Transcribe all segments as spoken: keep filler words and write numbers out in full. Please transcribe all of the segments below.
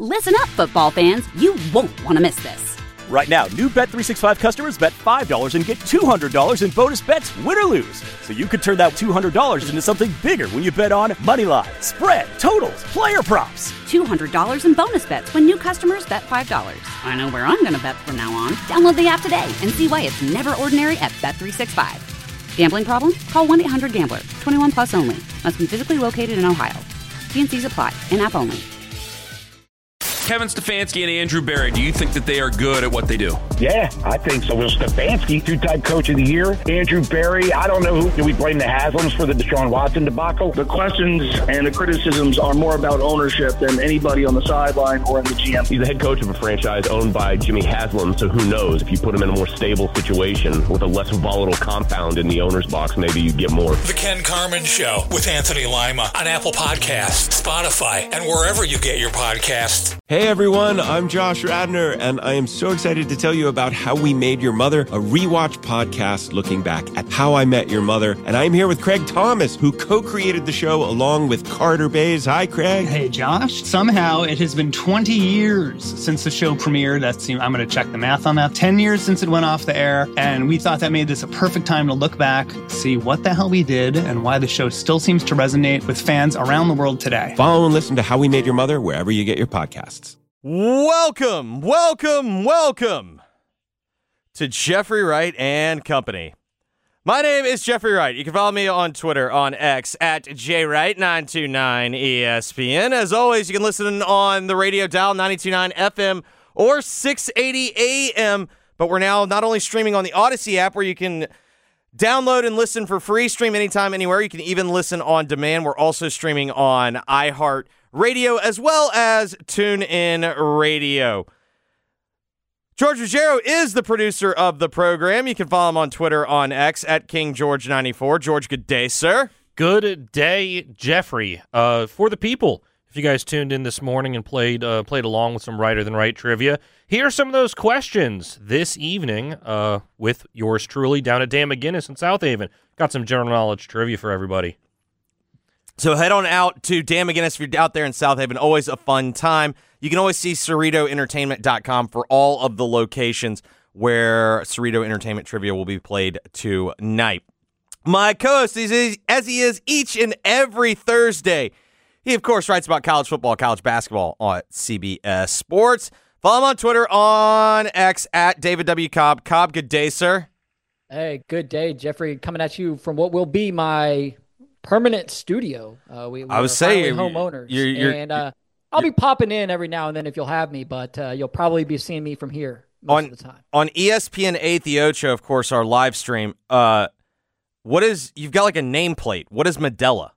Listen up, football fans. You won't want to miss this. Right now, new Bet three sixty-five customers bet five dollars and get two hundred dollars in bonus bets, win or lose. So you could turn that two hundred dollars into something bigger when you bet on money line, spread, totals, player props. two hundred dollars in bonus bets when new customers bet five dollars. I know where I'm going to bet from now on. Download the app today and see why it's never ordinary at Bet three sixty-five. Gambling problem? Call one eight hundred gambler. twenty-one plus only. Must be physically located in Ohio. T and C's apply. In-app only. Kevin Stefanski and Andrew Berry, do you think that they are good at what they do? Yeah, I think so. Well, Stefanski, two-time coach of the year. Andrew Berry, I don't know who. Do we blame the Haslams for the Deshaun Watson debacle? The questions and the criticisms are more about ownership than anybody on the sideline or in the G M. He's the head coach of a franchise owned by Jimmy Haslam, so who knows? If you put him in a more stable situation with a less volatile compound in the owner's box, maybe you get more. The Ken Carman Show with Anthony Lima on Apple Podcasts, Spotify, and wherever you get your podcasts. Hey everyone, I'm Josh Radner, and I am so excited to tell you about How We Made Your Mother, a rewatch podcast looking back at How I Met Your Mother. And I'm here with Craig Thomas, who co-created the show along with Carter Bays. Hi, Craig. Hey, Josh. Somehow it has been twenty years since the show premiered. That's, I'm going to check the math on that. ten years since it went off the air, and we thought that made this a perfect time to look back, see what the hell we did, and why the show still seems to resonate with fans around the world today. Follow and listen to How We Made Your Mother wherever you get your podcasts. Welcome, welcome, welcome to Jeffrey Wright and Company. My name is Jeffrey Wright. You can follow me on Twitter, on X, at J Wright nine two nine E S P N. As always, you can listen on the radio dial, ninety-two point nine F M or six eighty A M. But we're now not only streaming on the Odyssey app, where you can download and listen for free, stream anytime, anywhere. You can even listen on demand. We're also streaming on iHeart Radio, as well as TuneIn Radio. George Ruggiero is the producer of the program. You can follow him on Twitter, on X, at King George ninety-four. George, good day, sir. Good day, Jeffrey. Uh, for the people, if you guys tuned in this morning and played uh, played along with some Righter Than Right trivia, here are some of those questions this evening uh, with yours truly down at Dan McGinnis in South Haven. Got some general knowledge trivia for everybody. So head on out to Dan McGinnis if you're out there in South Haven. Always a fun time. You can always see Cerrito Entertainment dot com for all of the locations where Cerrito Entertainment Trivia will be played tonight. My co-host, is, as he is each and every Thursday, he, of course, writes about college football, college basketball on C B S Sports. Follow him on Twitter, on X, at David W. Cobb. Cobb, good day, sir. Hey, good day, Jeffrey. Coming at you from what will be my permanent studio. Uh, we, we I was saying, homeowners, you're, you're, and uh, I'll be popping in every now and then if you'll have me, but uh, you'll probably be seeing me from here most on, of the time. On E S P N eight, the Ocho, of course, our live stream. Uh, what is, you've got like a nameplate. What is Medela?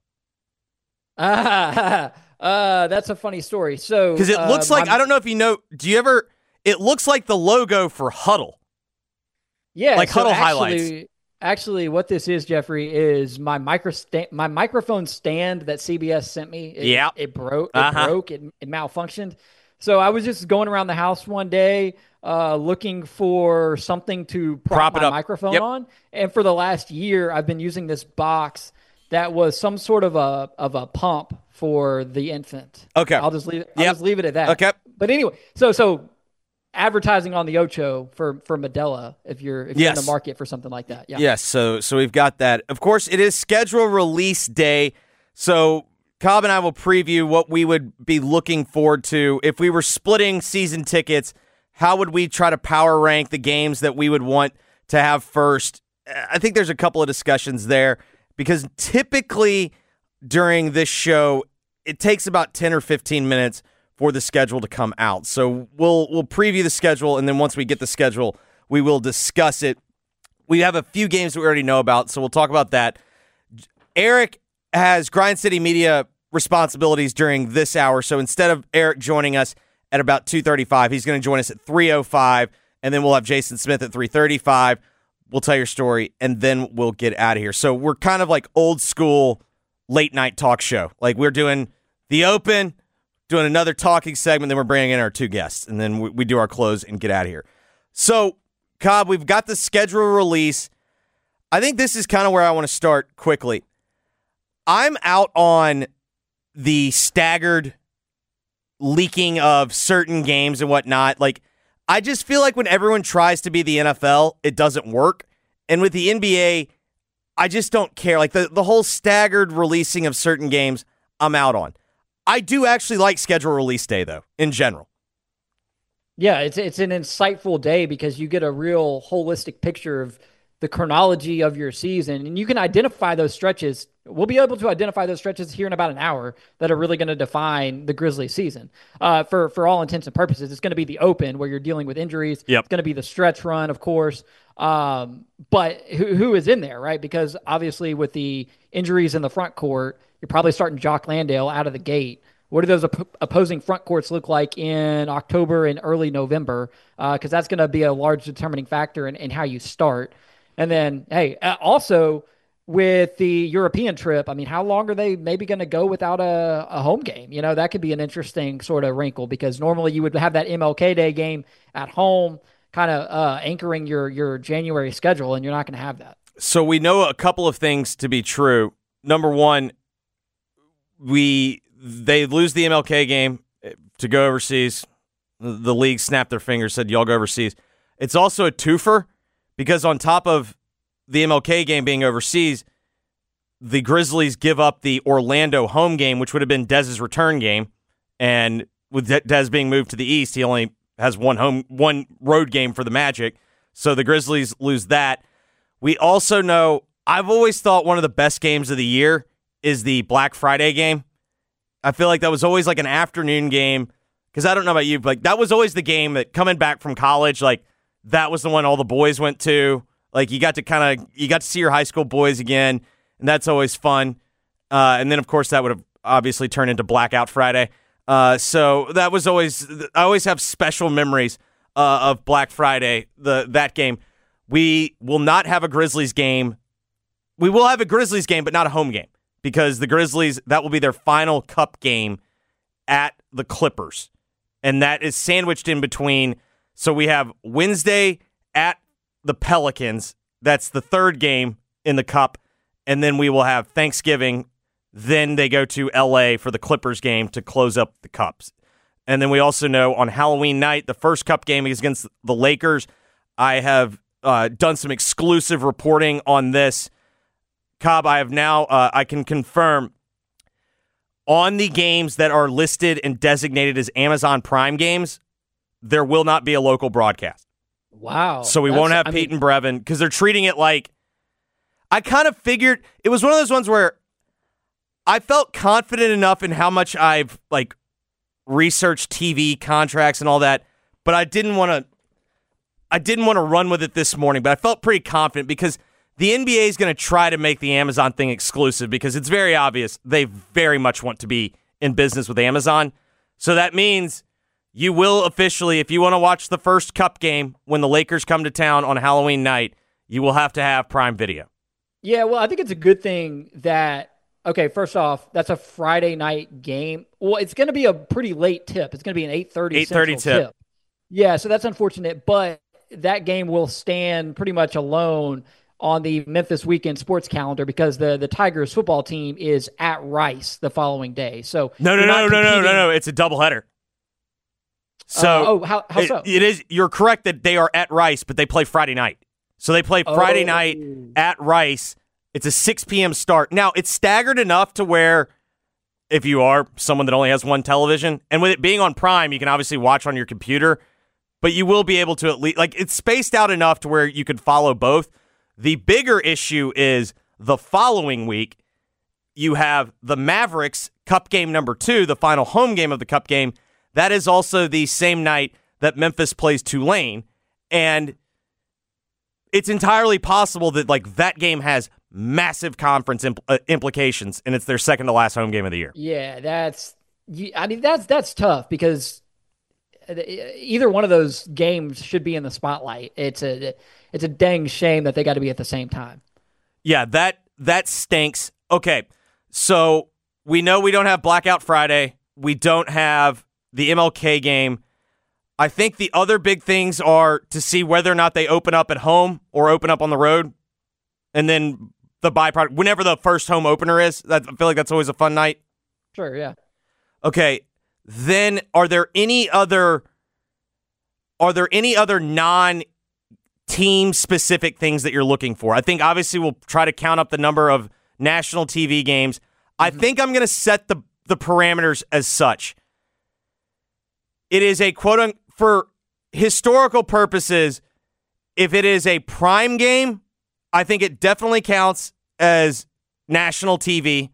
Ah, uh, that's a funny story. So, because it looks uh, like, I don't know if you know, do you ever, it looks like the logo for Huddle. Yeah. Like so Huddle actually, highlights. Actually, what this is, Jeffrey, is my micro sta- my microphone stand that C B S sent me. It, yeah. It broke. It uh-huh. broke. It, it malfunctioned. So I was just going around the house one day uh, looking for something to prop, prop my up. microphone yep. on. And for the last year, I've been using this box that was some sort of a of a pump for the infant. Okay. I'll just leave it. I'll yep. just leave it at that. Okay. But anyway, so so advertising on the Ocho for for Medela if you're if yes. you're in the market for something like that. Yeah. Yes. So so we've got that. Of course, it is schedule release day. So Cobb and I will preview what we would be looking forward to if we were splitting season tickets. How would we try to power rank the games that we would want to have first? I think there's a couple of discussions there because typically during this show, it takes about ten or fifteen minutes for the schedule to come out. So we'll we'll preview the schedule, and then once we get the schedule, we will discuss it. We have a few games that we already know about, so we'll talk about that. Eric has Grind City Media responsibilities during this hour, so instead of Eric joining us at about two thirty-five, he's going to join us at three oh five, and then we'll have Jason Smith at three thirty-five. We'll tell your story, and then we'll get out of here. So we're kind of like old school late-night talk show. Like we're doing the open, doing another talking segment, then we're bringing in our two guests, and then we, we do our close and get out of here. So, Cobb, we've got the schedule release. I think this is kind of where I want to start quickly. I'm out on the staggered leaking of certain games and whatnot. Like, I just feel like when everyone tries to be the N F L, it doesn't work. And with the N B A, I just don't care. Like, the, the whole staggered releasing of certain games, I'm out on. I do actually like schedule release day, though, in general. Yeah, it's it's an insightful day because you get a real holistic picture of the chronology of your season, and you can identify those stretches. We'll be able to identify those stretches here in about an hour that are really going to define the Grizzlies season. Uh, for, for all intents and purposes, it's going to be the open where you're dealing with injuries. Yep. It's going to be the stretch run, of course. Um, but who, who is in there, right? Because obviously with the injuries in the front court, you're probably starting Jock Landale out of the gate. What do those op- opposing front courts look like in October and early November? Because uh, that's going to be a large determining factor in, in how you start. And then, hey, uh, also with the European trip, I mean, how long are they maybe going to go without a, a home game? You know, that could be an interesting sort of wrinkle because normally you would have that M L K Day game at home kind of uh, anchoring your, your January schedule, and you're not going to have that. So we know a couple of things to be true. Number one, we they lose the M L K game to go overseas. The league snapped their fingers, said, y'all go overseas. It's also a twofer because on top of the M L K game being overseas, the Grizzlies give up the Orlando home game, which would have been Dez's return game. And with Dez being moved to the East, he only has one home, one road game for the Magic. So the Grizzlies lose that. We also know, I've always thought one of the best games of the year is the Black Friday game. I feel like that was always like an afternoon game because I don't know about you, but like that was always the game that coming back from college, like that was the one all the boys went to. Like you got to kind of, you got to see your high school boys again, and that's always fun. Uh, and then, of course, that would have obviously turned into Blackout Friday. Uh, so that was always, I always have special memories uh, of Black Friday, the that game. We will not have a Grizzlies game. We will have a Grizzlies game, but not a home game because the Grizzlies, that will be their final cup game at the Clippers. And that is sandwiched in between. So we have Wednesday at the Pelicans. That's the third game in the cup. And then we will have Thanksgiving. Then they go to L A for the Clippers game to close up the cups. And then we also know on Halloween night, the first cup game is against the Lakers. I have uh, done some exclusive reporting on this. Cobb, I have now, uh, I can confirm on the games that are listed and designated as Amazon Prime games, there will not be a local broadcast. Wow. So we won't have I Peyton mean, Brevin because they're treating it like, I kind of figured, it was one of those ones where I felt confident enough in how much I've like researched T V contracts and all that, but I didn't want to I didn't want to run with it this morning, but I felt pretty confident because the N B A is going to try to make the Amazon thing exclusive because it's very obvious they very much want to be in business with Amazon. So that means you will officially, if you want to watch the first cup game when the Lakers come to town on Halloween night, you will have to have Prime Video. Yeah, well, I think it's a good thing that, okay, first off, that's a Friday night game. Well, it's going to be a pretty late tip. It's going to be an eight thirty eight thirty tip. tip. Yeah, so that's unfortunate, but that game will stand pretty much alone on the Memphis weekend sports calendar because the, the Tigers football team is at Rice the following day. So No, no, no, no, no, no, no. It's a doubleheader. So uh, oh, how, how so? It, it is. You're correct that they are at Rice, but they play Friday night. So they play Friday oh. night at Rice. It's a six p.m. start. Now, it's staggered enough to where if you are someone that only has one television, and with it being on Prime, you can obviously watch on your computer, but you will be able to at least, like, it's spaced out enough to where you can follow both. The bigger issue is the following week, you have the Mavericks Cup game number two, the final home game of the Cup game. That is also the same night that Memphis plays Tulane, and it's entirely possible that, like, that game has massive conference impl- uh, implications, and it's their second to last home game of the year. Yeah, that's. I mean, that's that's tough because either one of those games should be in the spotlight. It's a it's a dang shame that they got to be at the same time. Yeah, that that stinks. Okay, so we know we don't have Blackout Friday. We don't have the M L K game. I think the other big things are to see whether or not they open up at home or open up on the road. And then the byproduct, whenever the first home opener is, that, I feel like that's always a fun night. Sure, yeah. Okay, then are there any other are there any other non-team specific things that you're looking for? I think obviously we'll try to count up the number of national T V games. I mm-hmm. think I'm going to set the the parameters as such. It is a quote for historical purposes. If it is a prime game, I think it definitely counts as national T V.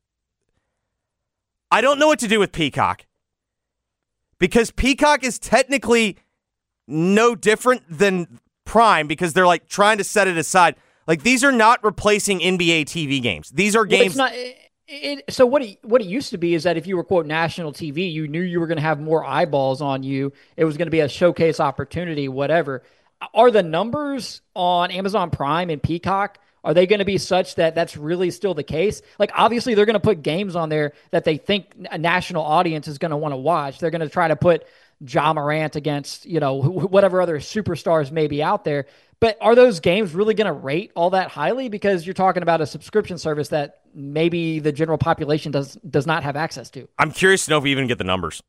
I don't know what to do with Peacock because Peacock is technically no different than Prime because they're like trying to set it aside. Like these are not replacing N B A T V games. These are games. Well, it's not, it, it, so what it, what it used to be is that if you were quote national T V, you knew you were going to have more eyeballs on you. It was going to be a showcase opportunity, whatever. Are the numbers on Amazon Prime and Peacock, are they going to be such that that's really still the case? Like, obviously, they're going to put games on there that they think a national audience is going to want to watch. They're going to try to put Ja Morant against, you know, whatever other superstars may be out there. But are those games really going to rate all that highly? Because you're talking about a subscription service that maybe the general population does does not have access to. I'm curious to know if we even get the numbers.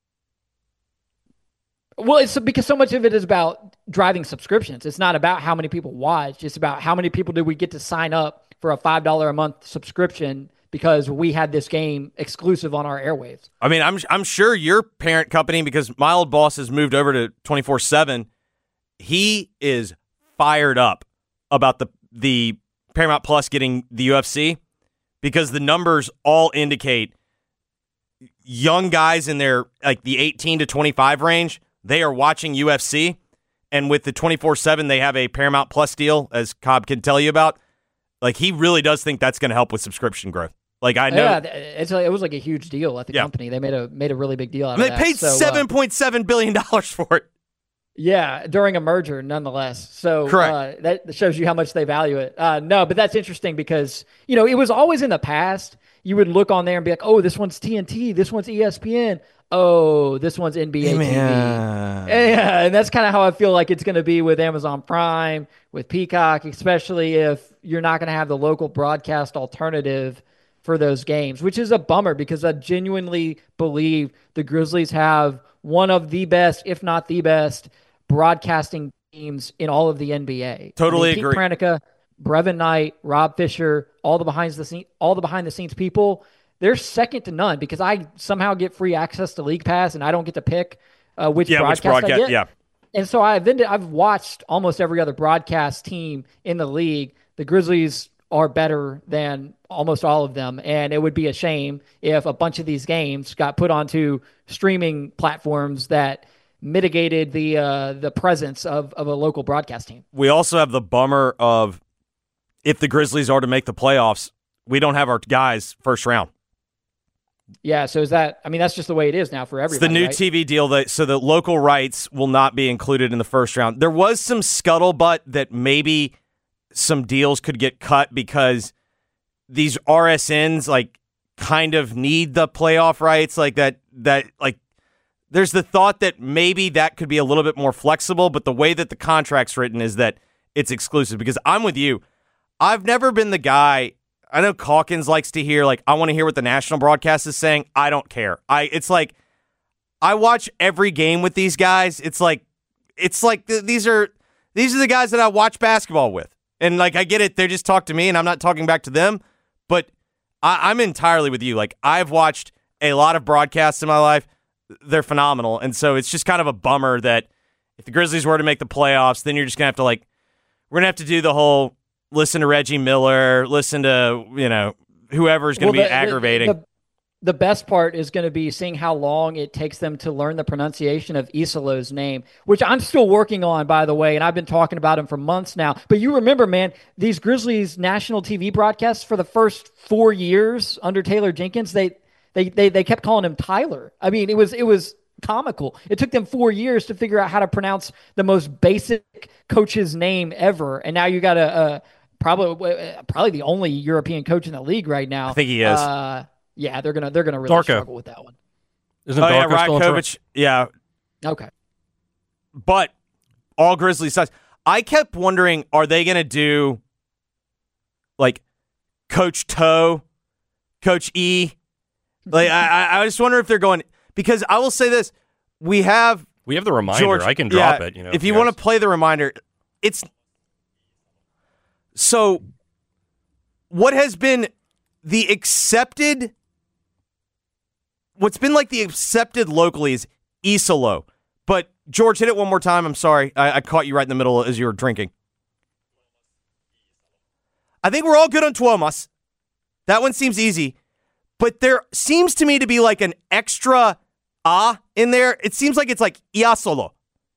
Well, it's because so much of it is about driving subscriptions. It's not about how many people watch. It's about how many people do we get to sign up for a five dollars a month subscription because we had this game exclusive on our airwaves. I mean, I'm I'm sure your parent company, because my old boss has moved over to twenty-four seven, he is fired up about the the Paramount Plus getting the U F C because the numbers all indicate young guys in their like the eighteen to twenty-five range, they are watching U F C, and with the twenty-four seven, they have a Paramount Plus deal, as Cobb can tell you about. Like, he really does think that's going to help with subscription growth. Like, I know. Yeah, it's like, it was like a huge deal at the yeah. company. They made a made a really big deal out and of they that. They paid so, seven point seven billion dollars for it. Yeah, during a merger, nonetheless. So Correct. Uh, that shows you how much they value it. Uh, no, but that's interesting because, you know, it was always in the past. You would look on there and be like, oh, this one's T N T, this one's E S P N. Oh, this one's N B A T V. Yeah, yeah and that's kind of how I feel like it's going to be with Amazon Prime, with Peacock, especially if you're not going to have the local broadcast alternative for those games, which is a bummer because I genuinely believe the Grizzlies have one of the best, if not the best, broadcasting teams in all of the N B A. Totally I mean, agree. Pete Pranica, Brevin Knight, Rob Fisher, all the behind the scene, all the behind the scenes people, they're second to none because I somehow get free access to League Pass and I don't get to pick uh, which yeah, broadcast, which broadcast I get. Yeah. And so I've been to, I've watched almost every other broadcast team in the league. The Grizzlies are better than almost all of them, and it would be a shame if a bunch of these games got put onto streaming platforms that mitigated the uh, the presence of, of a local broadcast team. We also have the bummer of if the Grizzlies are to make the playoffs, we don't have our guys first round. Yeah, so is that, I mean, that's just the way it is now for everybody. It's the new right? T V deal, that so the local rights will not be included in the first round. There was some scuttlebutt that maybe some deals could get cut because these R S Ns like kind of need the playoff rights, like that, that like there's the thought that maybe that could be a little bit more flexible, but the way that the contract's written is that it's exclusive because I'm with you. I've never been the guy. I know Calkins likes to hear, like, I want to hear what the national broadcast is saying. I don't care. I It's like, I watch every game with these guys. It's like, it's like th- these are these are the guys that I watch basketball with. And, like, I get it. They just talk to me, and I'm not talking back to them. But I- I'm entirely with you. Like, I've watched a lot of broadcasts in my life. They're phenomenal. And so it's just kind of a bummer that if the Grizzlies were to make the playoffs, then you're just going to have to, like, we're going to have to do the whole listen to Reggie Miller, listen to, you know, whoever's going to well, be the, aggravating. The, the, the best part is going to be seeing how long it takes them to learn the pronunciation of Isolo's name, which I'm still working on, by the way, and I've been talking about him for months now. But you remember, man, these Grizzlies national T V broadcasts for the first four years under Taylor Jenkins, they they they, they kept calling him Tyler. I mean, it was it was comical. It took them four years to figure out how to pronounce the most basic coach's name ever, and now you got a, a Probably, probably the only European coach in the league right now. I think he is. Uh, yeah, they're gonna they're gonna really Darko. struggle with that one. Isn't oh, Darko yeah, still in Rakovic, yeah. Okay. But all Grizzlies sides. I kept wondering, are they going to do like Coach Toe, Coach E? Like I, I just wonder if they're going because I will say this: we have we have the reminder. George, I can drop yeah, it. You know, if you want to play the reminder, it's so. What has been the accepted? What's been like the accepted locally is Isolo. But George, hit it one more time. I'm sorry, I, I caught you right in the middle as you were drinking. I think we're all good on Tuomas. That one seems easy. But there seems to me to be like an extra ah in there. It seems like it's like Iasolo.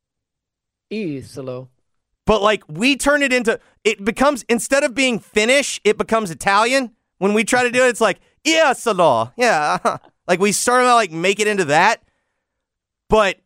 Isolo. But like we turn it into, it becomes, instead of being Finnish, it becomes Italian. When we try to do it, it's like, Iasolo. Yeah. Like we start to like make it into that. But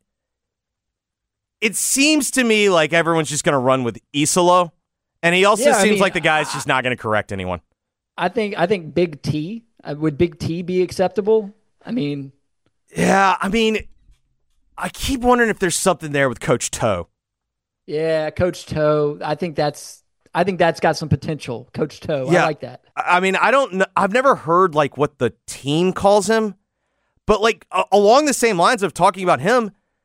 it seems to me like everyone's just going to run with Isolo. And he also yeah, seems I mean, like the guy's just not going to correct anyone. I think I think Big T, uh, would Big T be acceptable? I mean. Yeah, I mean, I keep wondering if there's something there with Coach Toe. Yeah, Coach Toe. I think that's I think that's got some potential. Coach Toe. Yeah. I like that. I mean, I don't know. I've never heard like what the team calls him, but like uh, along the same lines of talking about him,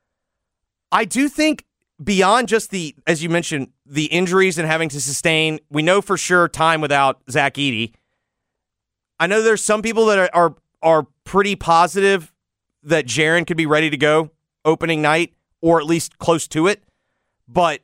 I do think beyond just the, as you mentioned, the injuries and having to sustain, we know for sure time without Zach Edey. I know there's some people that are are, are pretty positive that Jaren could be ready to go opening night or at least close to it. But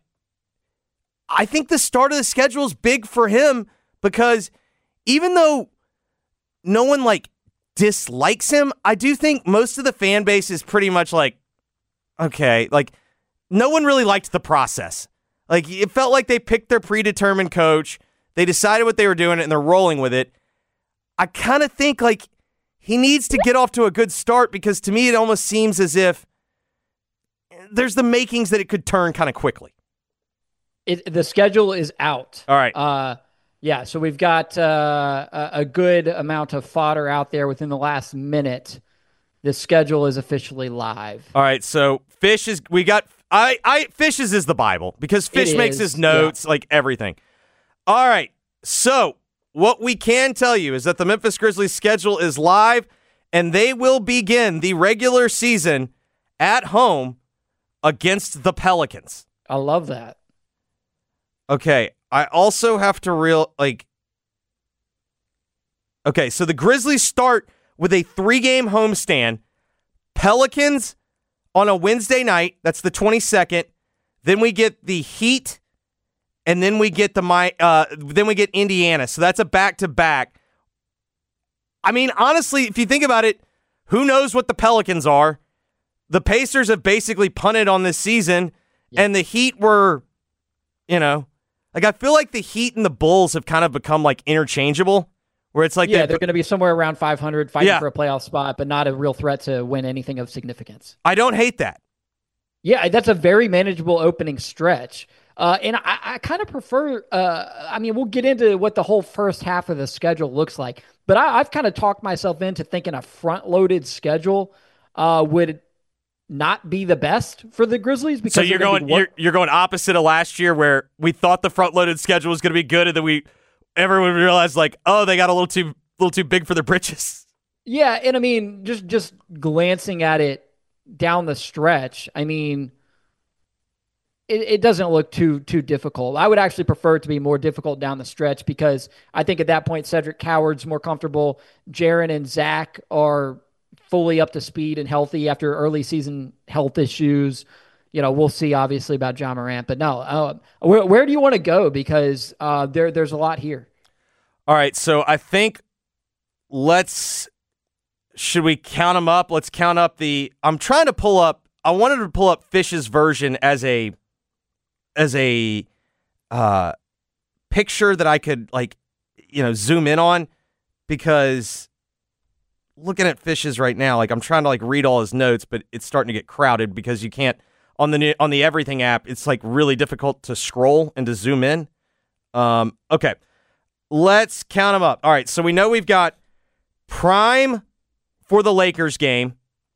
I think the start of the schedule is big for him because even though no one like dislikes him, I do think most of the fan base is pretty much like, okay, like no one really liked the process. Like it felt like they picked their predetermined coach, they decided what they were doing and they're rolling with it. I kind of think like he needs to get off to a good start because to me it almost seems as if there's the makings that it could turn kind of quickly. It, the schedule is out. All right. Uh, yeah, so we've got uh, a, a good amount of fodder out there within the last minute. The schedule is officially live. All right, so Fish is, we got, I, I, Fish's is the Bible because Fish It makes is, his notes, yeah. like everything. All right, so what we can tell you is that the Memphis Grizzlies schedule is live and they will begin the regular season at home against the Pelicans. I love that. Okay, I also have to real, like, okay, so the Grizzlies start with a three-game homestand. Pelicans on a Wednesday night, that's the twenty-second. Then we get the Heat, and then we get the my, uh, then we get Indiana. So that's a back-to-back. I mean, honestly, if you think about it, who knows what the Pelicans are? The Pacers have basically punted on this season, yeah. and the Heat were, you know, like I feel like the Heat and the Bulls have kind of become like interchangeable, where it's like yeah, they're going to be somewhere around five hundred, fighting yeah. for a playoff spot, but not a real threat to win anything of significance. I don't hate that. Yeah, that's a very manageable opening stretch. Uh, and I, I kind of prefer, uh, I mean, we'll get into what the whole first half of the schedule looks like, but I, I've kind of talked myself into thinking a front-loaded schedule uh, would not be the best for the Grizzlies. Because so you're going you're, you're going opposite of last year where we thought the front-loaded schedule was going to be good, and then we everyone realized like, oh, they got a little too little too big for their britches. Yeah, and I mean, just just glancing at it down the stretch, I mean, it, it doesn't look too too difficult. I would actually prefer it to be more difficult down the stretch because I think at that point Cedric Coward's more comfortable. Jaren and Zach are fully up to speed and healthy after early season health issues. You know, we'll see obviously about Ja Morant, but no, uh, where, where do you want to go? Because uh, there there's a lot here. All right, so I think let's, should we count them up? Let's count up the, I'm trying to pull up, I wanted to pull up Fish's version as a, as a uh, picture that I could like, you know, zoom in on because looking at Fish's right now, like I'm trying to like read all his notes, but it's starting to get crowded because you can't on the on the Everything app. It's like really difficult to scroll and to zoom in. Um, okay, let's count them up. All right, so we know we've got Prime for the Lakers game.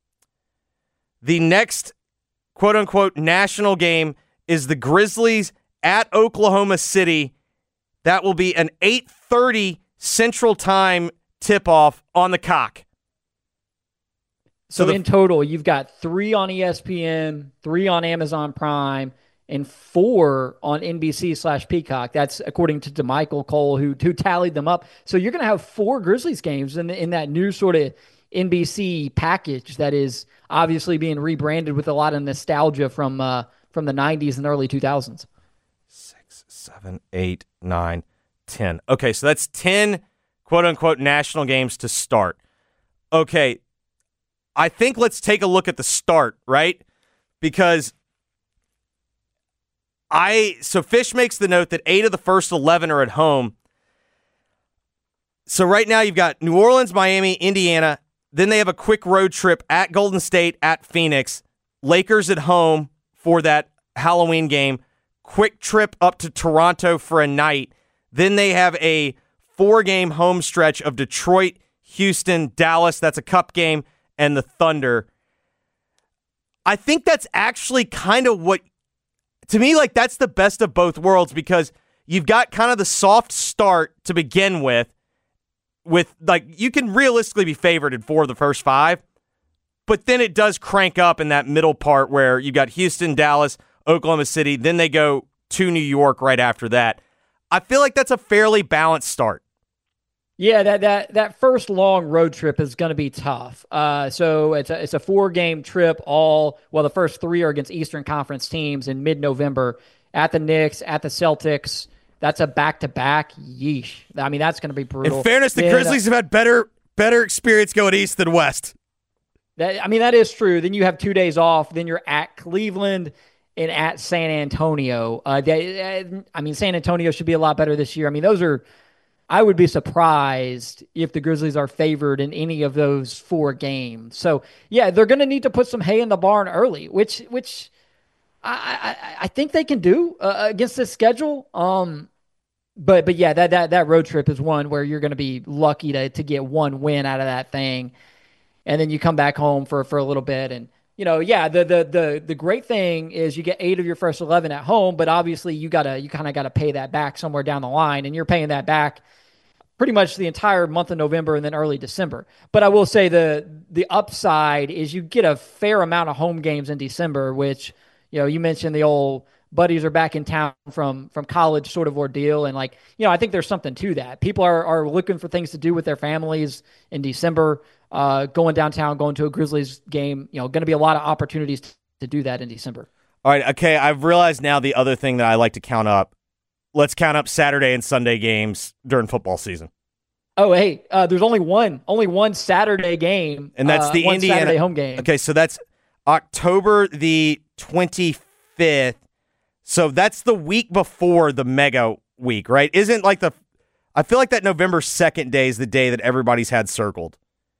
The next quote unquote national game is the Grizzlies at Oklahoma City. That will be an eight thirty Central Time tip-off on the cock. So, So the- in total, you've got three on E S P N, three on Amazon Prime, and four on N B C slash Peacock. That's according to DeMichael Cole, who who tallied them up. So you're going to have four Grizzlies games in in that new sort of N B C package that is obviously being rebranded with a lot of nostalgia from uh, from the nineties and early two thousands. Six, seven, eight, nine, ten. Okay, so that's ten quote-unquote national games to start. Okay, I think let's take a look at the start, right? Because I so Fish makes the note that eight of the first eleven are at home. So right now you've got New Orleans, Miami, Indiana. Then they have a quick road trip at Golden State, at Phoenix. Lakers at home for that Halloween game. Quick trip up to Toronto for a night. Then they have a four-game home stretch of Detroit, Houston, Dallas. That's a cup game. And the Thunder. I think that's actually kind of what, to me, like that's the best of both worlds because you've got kind of the soft start to begin with, with like you can realistically be favored in four of the first five, but then it does crank up in that middle part where you've got Houston, Dallas, Oklahoma City, then they go to New York right after that. I feel like that's a fairly balanced start. Yeah, that that that first long road trip is going to be tough. Uh, so it's a it's a four game trip. All well, the first three are against Eastern Conference teams in mid November at the Knicks, at the Celtics. That's a back to back. Yeesh. I mean, that's going to be brutal. In fairness, the then, Grizzlies uh, have had better better experience going east than west. That I mean, that is true. Then you have two days off. Then you're at Cleveland and at San Antonio. Uh, they, I mean, San Antonio should be a lot better this year. I mean, those are. I would be surprised if the Grizzlies are favored in any of those four games. So, yeah, they're going to need to put some hay in the barn early, which which I I, I think they can do uh, against this schedule. Um, but but yeah, that that that road trip is one where you're going to be lucky to to get one win out of that thing, and then you come back home for for a little bit. And you know, yeah, the the the the great thing is you get eight of your first eleven at home, but obviously you gotta you kind of got to pay that back somewhere down the line, and you're paying that back pretty much the entire month of November and then early December. But I will say the the upside is you get a fair amount of home games in December, which, you know, you mentioned the old buddies are back in town from from college sort of ordeal. And like, you know, I think there's something to that. People are, are looking for things to do with their families in December, uh, going downtown, going to a Grizzlies game, you know, going to be a lot of opportunities to do that in December. All right. Okay. I've realized now the other thing that I like to count up. Let's count up Saturday and Sunday games during football season. Oh, hey, uh, there's only one, only one Saturday game, and that's uh, the one Indiana Saturday home game. Okay, so that's October the twenty-fifth. So that's the week before the mega week, right? Isn't like the? I feel like that November second day is the day that everybody's had circled.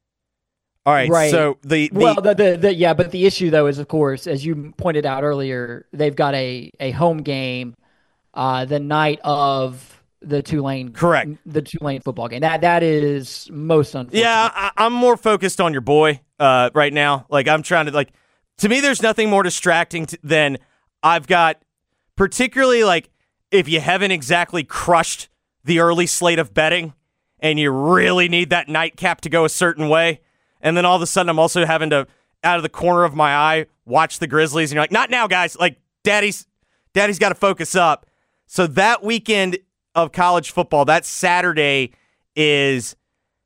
All right, right. so the, the well, the, the the yeah, but the issue though is, of course, as you pointed out earlier, they've got a a home game uh, the night of the Tulane, correct, the Tulane football game. That that is most unfortunate. Yeah, I, I'm more focused on your boy uh, right now. Like I'm trying to like. To me, there's nothing more distracting to, than I've got, particularly like if you haven't exactly crushed the early slate of betting and you really need that nightcap to go a certain way. And then all of a sudden I'm also having to, out of the corner of my eye, watch the Grizzlies. And you're like, not now, guys. Like, daddy's daddy's got to focus up. So that weekend of college football, that Saturday is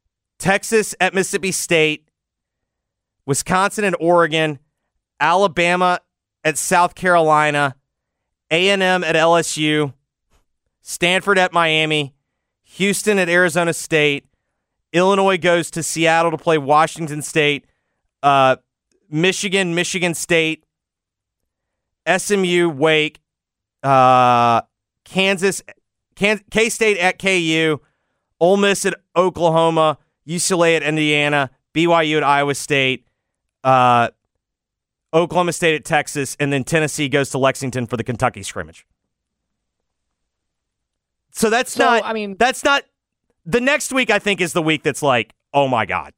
Texas at Mississippi State, Wisconsin and Oregon, Alabama at South Carolina, A and M at L S U, Stanford at Miami, Houston at Arizona State, Illinois goes to Seattle to play Washington State, uh, Michigan, Michigan State, S M U, Wake, uh, Kansas, Can- K-State at K U, Ole Miss at Oklahoma, U C L A at Indiana, B Y U at Iowa State, uh, Oklahoma State at Texas, and then Tennessee goes to Lexington for the Kentucky scrimmage. So that's so, not, I mean, that's not, the next week I think is the week that's like, oh my God.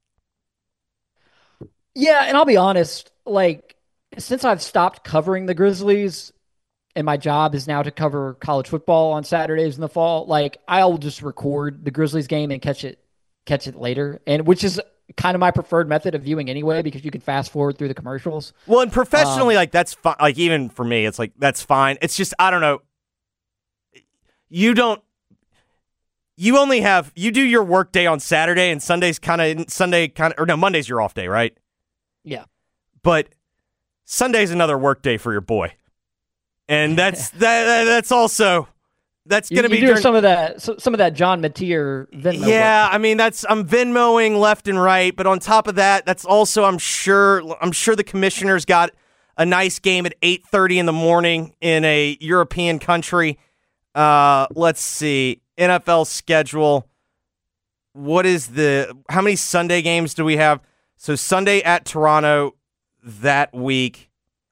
Yeah, and I'll be honest, like, since I've stopped covering the Grizzlies and my job is now to cover college football on Saturdays in the fall, like, I'll just record the Grizzlies game and catch it catch it later, and which is kind of my preferred method of viewing anyway, because you can fast forward through the commercials. Well, and professionally, Um, like that's fine. Like even for me, it's like that's fine. It's just I don't know. You don't. You only have you do your work day on Saturday, and Sunday's kind of Sunday kind of or no Monday's your off day, right? Yeah. But Sunday's another work day for your boy, and that's that. That's also that's You, going to you be do during, some of that, so- some of that John Mateer Venmo. yeah. work. I mean, that's I'm Venmoing left and right, but on top of that, that's also I'm sure I'm sure the commissioner's got a nice game at eight thirty in the morning in a European country. Uh, let's see, N F L schedule. What is the how many Sunday games do we have? So Sunday at Toronto that week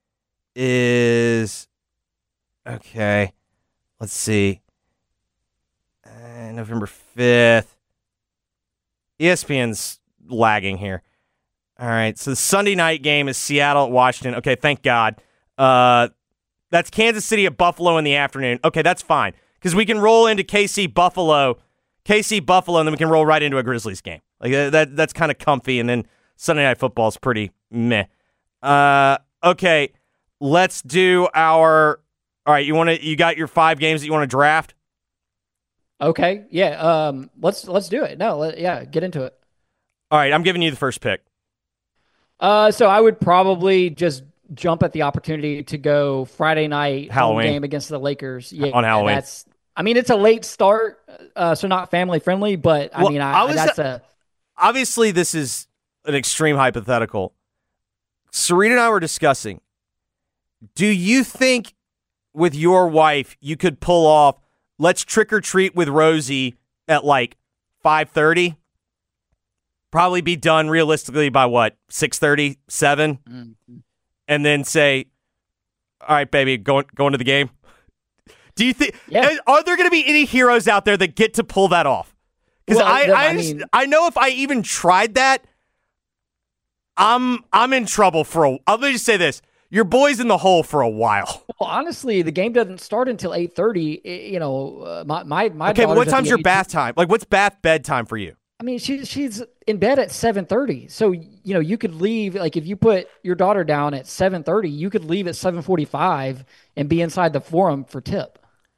is okay. Let's see. Uh, November fifth. E S P N's lagging here. All right. So the Sunday night game is Seattle at Washington. Okay, thank God. Uh, that's Kansas City at Buffalo in the afternoon. Okay, that's fine. Because we can roll into K C Buffalo, K C Buffalo, and then we can roll right into a Grizzlies game. Like uh, that that's kind of comfy, and then Sunday Night Football is pretty meh. Uh, okay, let's do our. All right, you want to? You got your five games that you want to draft? Okay. Yeah. Um. Let's let's do it. No. Let, yeah. Get into it. All right, I'm giving you the first pick. Uh. So I would probably just jump at the opportunity to go Friday night Halloween. home game against the Lakers. Yeah. On Halloween. That's. I mean, it's a late start, uh, so not family friendly. But I Well, mean, I, I was- that's a. Obviously, this is an extreme hypothetical. Serena and I were discussing. Do you think with your wife you could pull off, let's trick or treat with Rosie at like five thirty? Probably be done realistically by what, six thirty, seven? Mm-hmm. And then say, all right, baby, going going to the game. Do you think Yeah. are there going to be any heroes out there that get to pull that off? Because Well, I the- I, I just- mean- I know if I even tried that, I'm I'm in trouble for a. I'll just say this: your boy's in the hole for a while. Well, honestly, the game doesn't start until eight thirty. You know, uh, my my my. Okay, but what daughter's at time's the your age- bath time? Like, what's bath bedtime for you? I mean, she's she's in bed at seven thirty. So, you know, you could leave, like if you put your daughter down at seven thirty, you could leave at seven forty-five and be inside the forum for tip.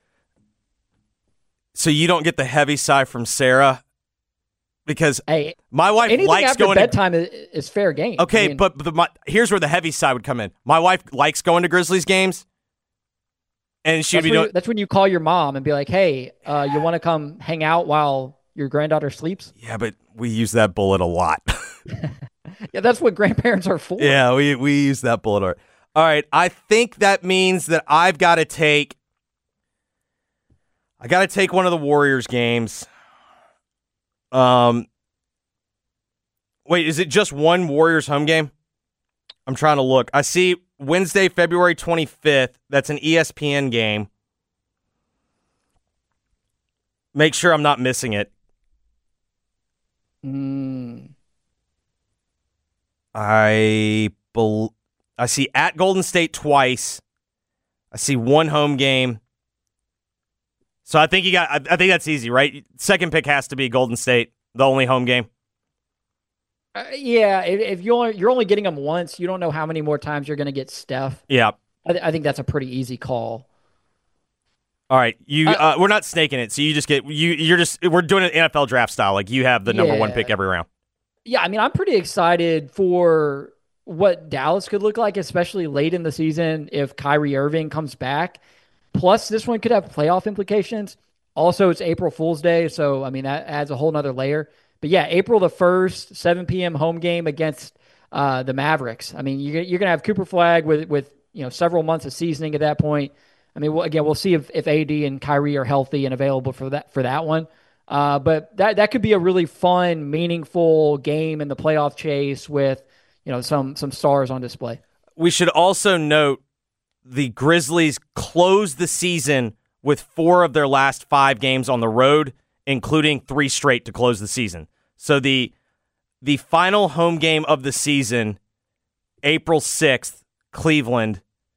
So you don't get the heavy sigh from Sarah because Hey, my wife anything likes after going to. bedtime is, is fair game. Okay, I mean, but the, my, here's where the heavy side would come in. My wife likes going to Grizzlies games, and she'd that's be when, doing. you, that's when you call your mom and be like, hey, uh, you want to come hang out while your granddaughter sleeps? Yeah, but we use that bullet a lot. Yeah, that's what grandparents are for. Yeah, we we use that bullet art. All right, I think that means that I've got to take. I got to take one of the Warriors games. Um, wait, is it just one Warriors home game? I'm trying to look. I see Wednesday, February twenty-fifth. That's an E S P N game. Make sure I'm not missing it. Mm. I bel I see at Golden State twice. I see one home game. So I think you got. I, I think that's easy, right? Second pick has to be Golden State, the only home game. Uh, yeah, if, if you're only, you're only getting them once, you don't know how many more times you're going to get Steph. Yeah. I, th- I think that's a pretty easy call. All right, you. Uh, Uh, we're not snaking it, so you just get you. You're just. We're doing an N F L draft style. Like you have the number one Yeah. pick every round. Yeah, I mean, I'm pretty excited for what Dallas could look like, especially late in the season if Kyrie Irving comes back. Plus, this one could have playoff implications. Also, it's April Fool's Day, so, I mean, that adds a whole nother layer. But, yeah, April the first, seven p.m. home game against uh, the Mavericks. I mean, you're, you're going to have Cooper Flag with, with you know several months of seasoning at that point. I mean, well, again, we'll see if, if A D and Kyrie are healthy and available for that for that one. Uh, but that that could be a really fun, meaningful game in the playoff chase with, you know, some some stars on display. We should also note the Grizzlies closed the season with four of their last five games on the road, including three straight to close the season. So the the final home game of the season, April sixth, Cleveland.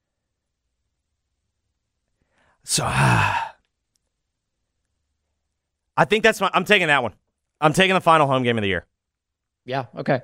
So I think that's my, I'm taking that one. I'm taking the final home game of the year. Yeah. Okay.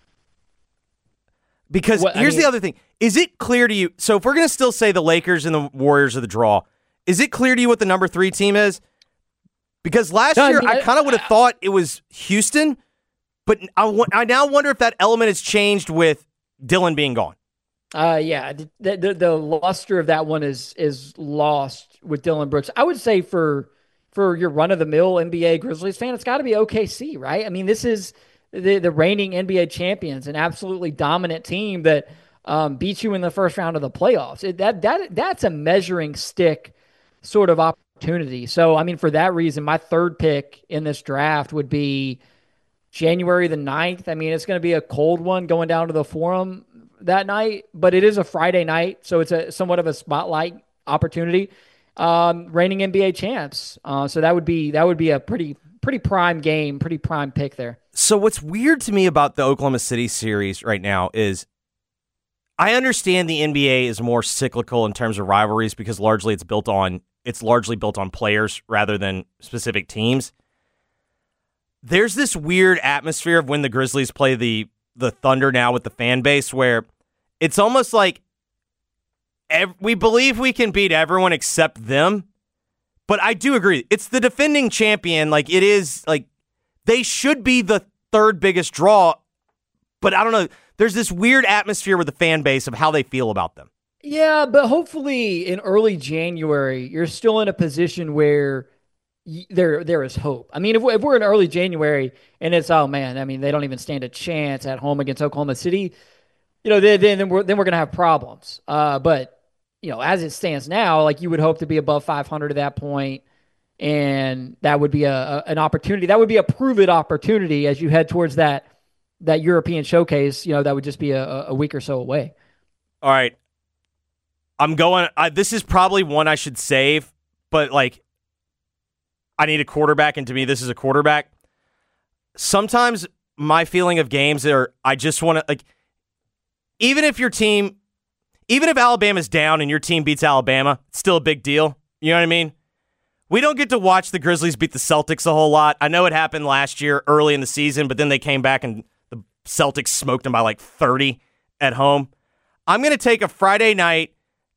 Because What- I here's mean- the other thing. Is it clear to you? So if we're going to still say the Lakers and the Warriors are the draw, is it clear to you what the number three team is? Because last No, I year, mean, I I- kind of would have thought it was Houston, but I, wa- I now wonder if that element has changed with Dillon being gone. Uh, yeah, the, the the luster of that one is is lost with Dillon Brooks. I would say for for your run of the mill N B A Grizzlies fan, it's got to be O K C, right? I mean, this is the the reigning N B A champions, an absolutely dominant team that um, beat you in the first round of the playoffs. It, that that that's a measuring stick sort of opportunity. So, I mean, for that reason, my third pick in this draft would be January the ninth. I mean, it's going to be a cold one going down to the Forum that night, but it is a Friday night, so it's a somewhat of a spotlight opportunity. Um, reigning N B A champs, uh, so that would be that would be a pretty pretty prime game, pretty prime pick there. So what's weird to me about the Oklahoma City series right now is I understand the N B A is more cyclical in terms of rivalries because largely it's built on it's largely built on players rather than specific teams. There's this weird atmosphere of when the Grizzlies play the the Thunder now with the fan base where it's almost like ev- we believe we can beat everyone except them. But I do agree. It's the defending champion. Like, it is, like, they should be the third biggest draw. But I don't know. There's this weird atmosphere with the fan base of how they feel about them. Yeah, but hopefully in early January, you're still in a position where y- there there is hope. I mean, if, we- if we're in early January and it's, oh, man, I mean, they don't even stand a chance at home against Oklahoma City, you know, then, then we're, then we're going to have problems. Uh, but, you know, as it stands now, like you would hope to be above five hundred at that point, and that would be a, a an opportunity. That would be a prove-it opportunity as you head towards that that European showcase. You know, that would just be a, a week or so away. All right. I'm going. Uh, this is probably one I should save, but like, I need a quarterback, and to me, this is a quarterback. Sometimes my feeling of games are I just want to, like, even if your team, even if Alabama's down and your team beats Alabama, it's still a big deal. You know what I mean? We don't get to watch the Grizzlies beat the Celtics a whole lot. I know it happened last year early in the season, but then they came back and the Celtics smoked them by like thirty at home. I'm going to take a Friday night,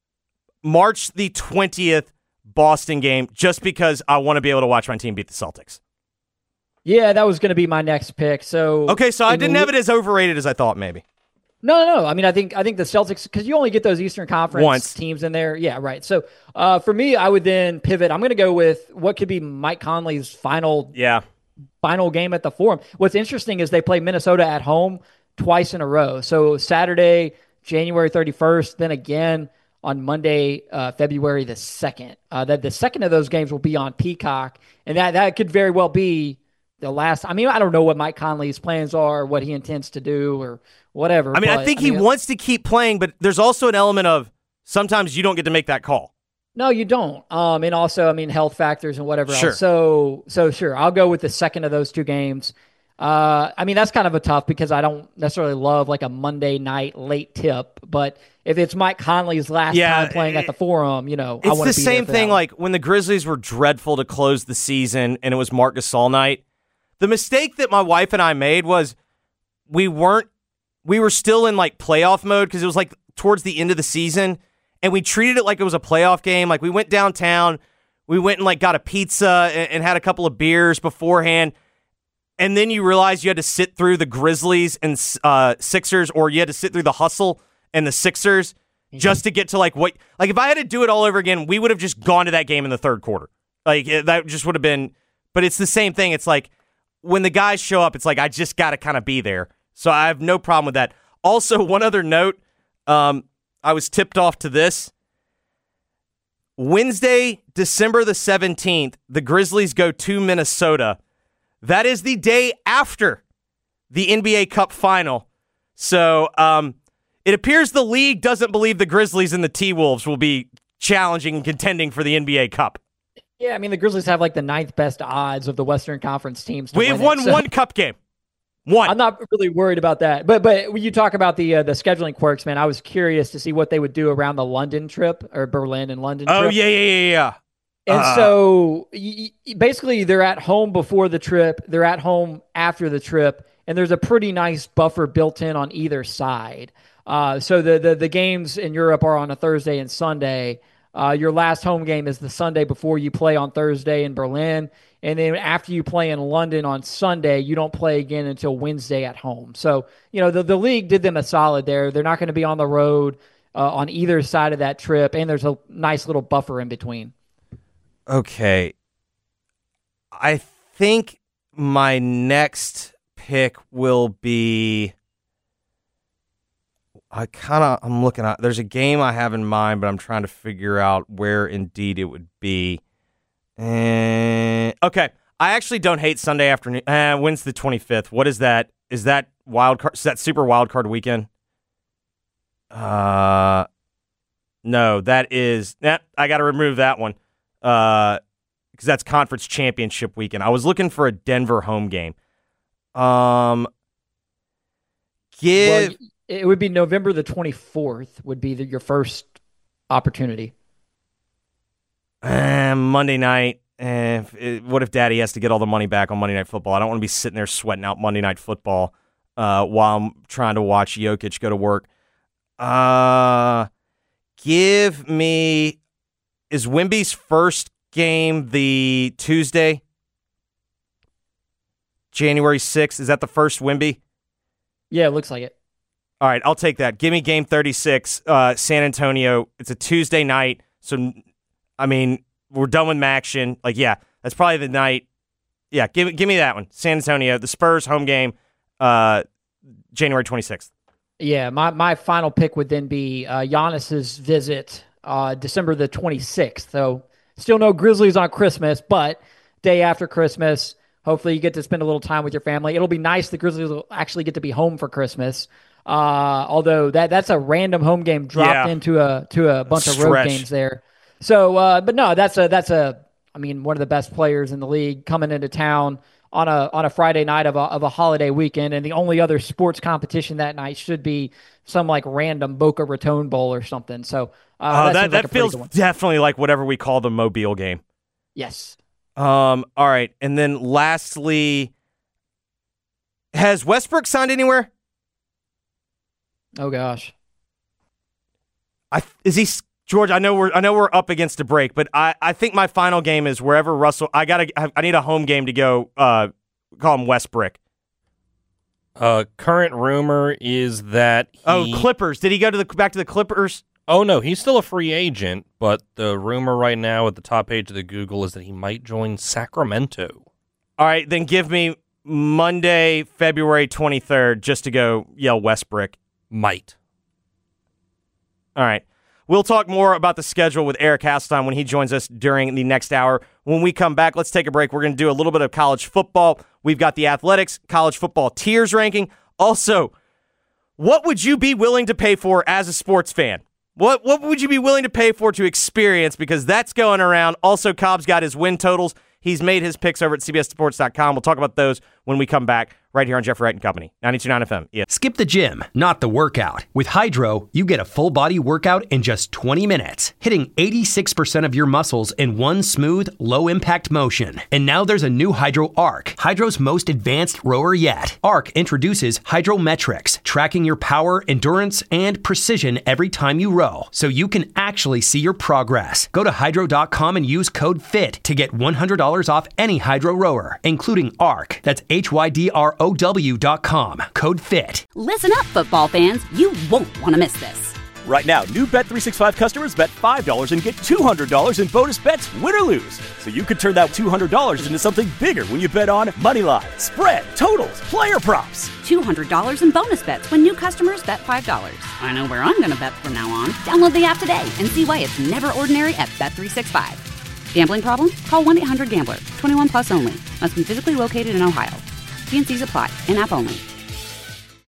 March the twentieth Boston game just because I want to be able to watch my team beat the Celtics. Yeah, that was going to be my next pick. So Okay, so I in didn't the- have it as overrated as I thought maybe. No, no, no. I mean, I think I think the Celtics, because you only get those Eastern Conference Once. teams in there. Yeah, right. So uh, for me, I would then pivot. I'm going to go with what could be Mike Conley's final Yeah. final game at the Forum. What's interesting is they play Minnesota at home twice in a row. So Saturday, January thirty-first, then again on Monday, uh, February the second. Uh, that the second of those games will be on Peacock, and that that could very well be the last. I mean, I don't know what Mike Conley's plans are, what he intends to do, or whatever. I mean, I but, think I he mean, wants to keep playing, but there's also an element of sometimes you don't get to make that call. No, you don't. Um, and also, I mean, health factors and whatever Sure. else. So, so sure, I'll go with the second of those two games. Uh, I mean, that's kind of a tough because I don't necessarily love like a Monday night late tip, but if it's Mike Conley's last Yeah, time playing at the Forum, you know, I It's want the to be same there for thing that one. like when the Grizzlies were dreadful to close the season and it was Marc Gasol night. The mistake that my wife and I made was we weren't we were still in like playoff mode because it was like towards the end of the season and we treated it like it was a playoff game. Like we went downtown, we went and like got a pizza and, and had a couple of beers beforehand. And then you realize you had to sit through the Grizzlies and uh, Sixers, or you had to sit through the Hustle and the Sixers just to get to like what, like if I had to do it all over again, we would have just gone to that game in the third quarter. Like it- that just would have been, but it's the same thing. It's like when the guys show up, it's like, I just got to kind of be there. So I have no problem with that. Also, one other note, um, I was tipped off to this. Wednesday, December the seventeenth, the Grizzlies go to Minnesota. That is the day after the N B A Cup final. So um, it appears the league doesn't believe the Grizzlies and the T-Wolves will be challenging and contending for the N B A Cup. Yeah, I mean, the Grizzlies have like the ninth best odds of the Western Conference teams to We win have it, won so- one cup game. One. I'm not really worried about that. But but when you talk about the uh, the scheduling quirks, man, I was curious to see what they would do around the London trip or Berlin and London Oh, trip. yeah, yeah, yeah, yeah. And Uh, so y- y- basically they're at home before the trip, they're at home after the trip, and there's a pretty nice buffer built in on either side. Uh, so the, the the games in Europe are on a Thursday and Sunday. Uh, your last home game is the Sunday before you play on Thursday in Berlin. And then after you play in London on Sunday, you don't play again until Wednesday at home. So, you know, the, the league did them a solid there. They're not going to be on the road uh, on either side of that trip, and there's a nice little buffer in between. Okay. I think my next pick will be... I kind of, I'm looking at, there's a game I have in mind, but I'm trying to figure out where indeed it would be. And okay, I actually don't hate Sunday afternoon. Uh, when's the twenty-fifth? What is that? Is that wild card? Is that super wild card weekend? Uh, no, that is, nah, I got to remove that one. Uh, because that's conference championship weekend. I was looking for a Denver home game. Um, give. Well, it would be November the twenty-fourth would be the, your first opportunity. Uh, Monday night. Uh, if, what if Daddy has to get all the money back on Monday Night Football? I don't want to be sitting there sweating out Monday Night Football uh, while I'm trying to watch Jokic go to work. Uh, give me... Is Wemby's first game the Tuesday? January sixth? Is that the first Wemby? Yeah, it looks like it. All right, I'll take that. Give me game thirty-six, uh, San Antonio. It's a Tuesday night, so, I mean, we're done with Maction. Like, yeah, that's probably the night. Yeah, give, give me that one. San Antonio, the Spurs home game, uh, January twenty-sixth. Yeah, my, my final pick would then be uh, Giannis's visit uh, December the twenty-sixth. So, still no Grizzlies on Christmas, but day after Christmas, hopefully you get to spend a little time with your family. It'll be nice the Grizzlies will actually get to be home for Christmas. Uh, although that that's a random home game dropped yeah. into a to a bunch Stretch. of road games there. So, uh, but no, that's a that's a I mean one of the best players in the league coming into town on a on a Friday night of a of a holiday weekend, and the only other sports competition that night should be some like random Boca Raton Bowl or something. So uh, uh, that that, that that feels definitely like whatever we call the Mobile game. Yes. Um. All right, and then lastly, has Westbrook signed anywhere? Oh gosh, I is he George? I know we're I know we're up against a break, but I, I think my final game is wherever Russell. I gotta I need a home game to go. Uh, call him Westbrook. Uh, current rumor is that he... oh Clippers. Did he go to the back to the Clippers? Oh no, he's still a free agent, but the rumor right now at the top page of the Google is that he might join Sacramento. All right, then give me Monday, February twenty-third, just to go yell Westbrook. Might. All right. We'll talk more about the schedule with Eric Hasseltine when he joins us during the next hour. When we come back, let's take a break. We're going to do a little bit of college football. We've got the athletics, college football tiers ranking. Also, what would you be willing to pay for as a sports fan? What what would you be willing to pay for to experience? Because that's going around. Also, Cobb's got his win totals. He's made his picks over at C B S Sports dot com. We'll talk about those when we come back right here on Jeffrey Wright and Company, ninety-two point nine F M. Yeah. Skip the gym, not the workout. With Hydro, you get a full body workout in just twenty minutes, hitting eighty-six percent of your muscles in one smooth, low impact motion. And now there's a new Hydro Arc, Hydro's most advanced rower yet. Arc introduces Hydrometrics, tracking your power, endurance, and precision every time you row, so you can actually see your progress. Go to hydro dot com and use code FIT to get one hundred dollars off any Hydro rower, including Arc. That's H Y D R O W dot com. Code FIT. Listen up, football fans. You won't want to miss this. Right now, new Bet three sixty-five customers bet five dollars and get two hundred dollars in bonus bets, win or lose. So you could turn that two hundred dollars into something bigger when you bet on money line, spread, totals, player props. two hundred dollars in bonus bets when new customers bet five dollars. I know where I'm going to bet from now on. Download the app today and see why it's never ordinary at Bet three sixty-five. Gambling problem? Call one eight hundred gambler. twenty-one plus only. Must be physically located in Ohio. T and C's apply. In-app only.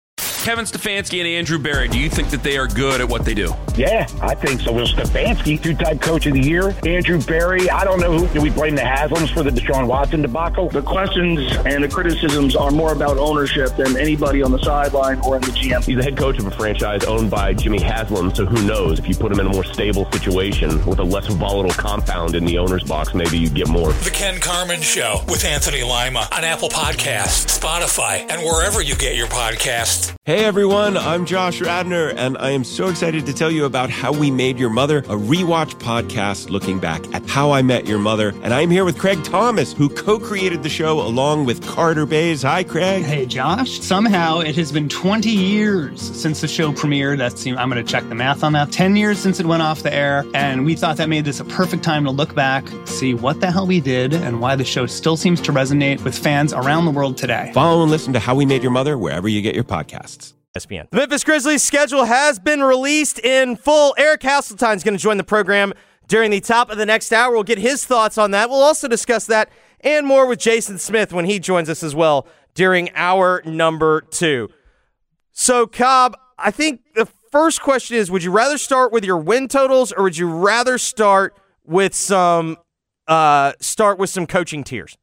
Kevin Stefanski and Andrew Berry, do you think that they are good at what they do? Yeah, I think so. Will Stefanski, two-time coach of the year. Andrew Berry, I don't know who. Do we blame the Haslams for the Deshaun Watson debacle? The questions and the criticisms are more about ownership than anybody on the sideline or in the G M. He's the head coach of a franchise owned by Jimmy Haslam, so who knows? If you put him in a more stable situation with a less volatile compound in the owner's box, maybe you get more. The Ken Carmen Show with Anthony Lima on Apple Podcasts, Spotify, and wherever you get your podcasts. Hey everyone, I'm Josh Radner, and I am so excited to tell you about How We Made Your Mother, a rewatch podcast looking back at How I Met Your Mother. And I'm here with Craig Thomas, who co-created the show along with Carter Bays. Hi, Craig. Hey, Josh. Somehow it has been twenty years since the show premiered. That's, I'm going to check the math on that. ten years since it went off the air, and we thought that made this a perfect time to look back, see what the hell we did, and why the show still seems to resonate with fans around the world today. Follow and listen to How We Made Your Mother wherever you get your podcasts. E S P N. The Memphis Grizzlies schedule has been released in full. Eric Hasseltine is going to join the program during the top of the next hour. We'll get his thoughts on that. We'll also discuss that and more with Jason Smith when he joins us as well during hour number two. So, Cobb, I think the first question is, would you rather start with your win totals or would you rather start with some uh, start with some coaching tiers?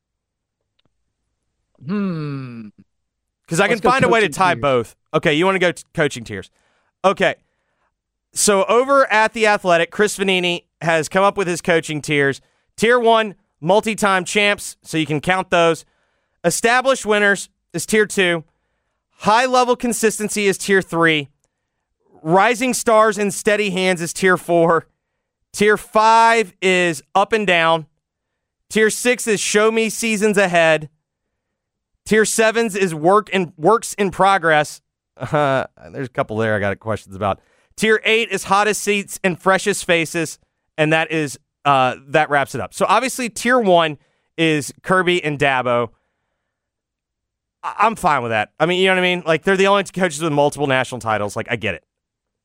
Hmm. Because I can find a way to tie tiers. both. Okay, you want to go to coaching tiers. Okay. So over at The Athletic, Chris Vanini has come up with his coaching tiers. Tier one, multi-time champs, so you can count those. Established winners is tier two. High-level consistency is tier three. Rising stars and steady hands is tier four. Tier five is up and down. Tier six is show me seasons ahead. Tier sevens is work in works in progress. Uh, there's a couple there I got questions about. Tier eight is hottest seats and freshest faces, and that is uh, that wraps it up. So obviously, tier one is Kirby and Dabo. I- I'm fine with that. I mean, you know what I mean? Like, they're the only two coaches with multiple national titles. Like, I get it.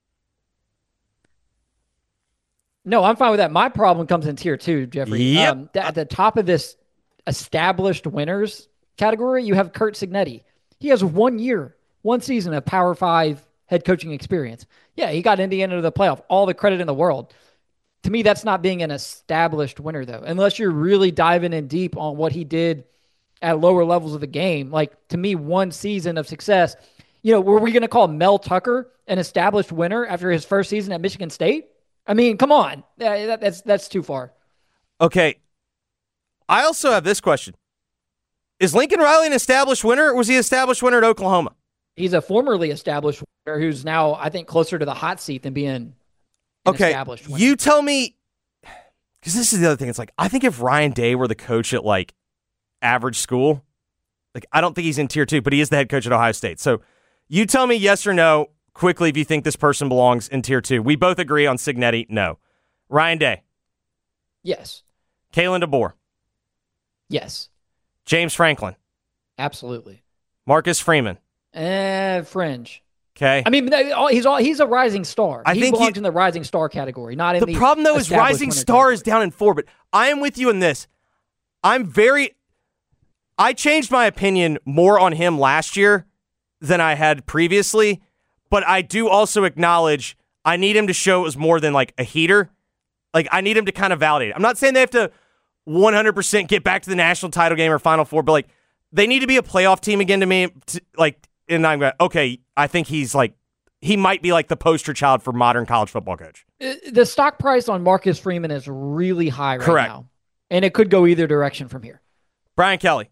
No, I'm fine with that. My problem comes in tier two, Jeffrey. Yep. Um, th- at the top of this established winners category, you have Curt Cignetti. He has one year, one season of Power Five head coaching experience. Yeah, he got Indiana to the playoff. All the credit in the world. To me, that's not being an established winner, though, unless you're really diving in deep on what he did at lower levels of the game. Like, to me, one season of success. You know, were we going to call Mel Tucker an established winner after his first season at Michigan State? I mean, come on. That, that's, that's too far. Okay. I also have this question. Is Lincoln Riley an established winner, or was he an established winner at Oklahoma? He's a formerly established winner who's now, I think, closer to the hot seat than being an okay. established winner. You tell me, because this is the other thing. It's like, I think if Ryan Day were the coach at, like, average school, like, I don't think he's in tier two, but he is the head coach at Ohio State. So you tell me yes or no quickly if you think this person belongs in tier two. We both agree on Cignetti, no. Ryan Day. Yes. Kalen DeBoer. Yes. James Franklin. Absolutely. Marcus Freeman. Eh, fringe. Okay. I mean, he's all, he's a rising star. I he think belongs he, in the rising star category, not in the the problem, though, is rising star category. is down in four, but I am with you in this. I'm very... I changed my opinion more on him last year than I had previously, but I do also acknowledge I need him to show it was more than like a heater. Like, I need him to kind of validate it. I'm not saying they have to one hundred percent get back to the national title game or Final Four, but like, they need to be a playoff team again to me. To, like, and I'm going, okay, I think he's like, he might be like the poster child for modern college football coach. The stock price on Marcus Freeman is really high right Correct. now, and it could go either direction from here. Brian Kelly.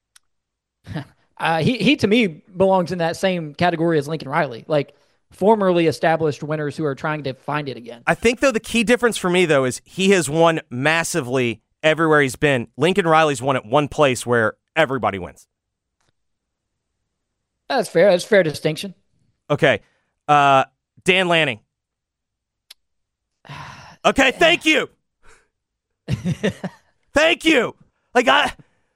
uh, he, he, to me, belongs in that same category as Lincoln Riley. Like, formerly established winners who are trying to find it again. I think, though, the key difference for me, though, is he has won massively everywhere he's been. Lincoln Riley's won at one place where everybody wins. That's fair. That's a fair distinction. Okay. Uh, Dan Lanning. Okay, thank you. Thank you. Like, I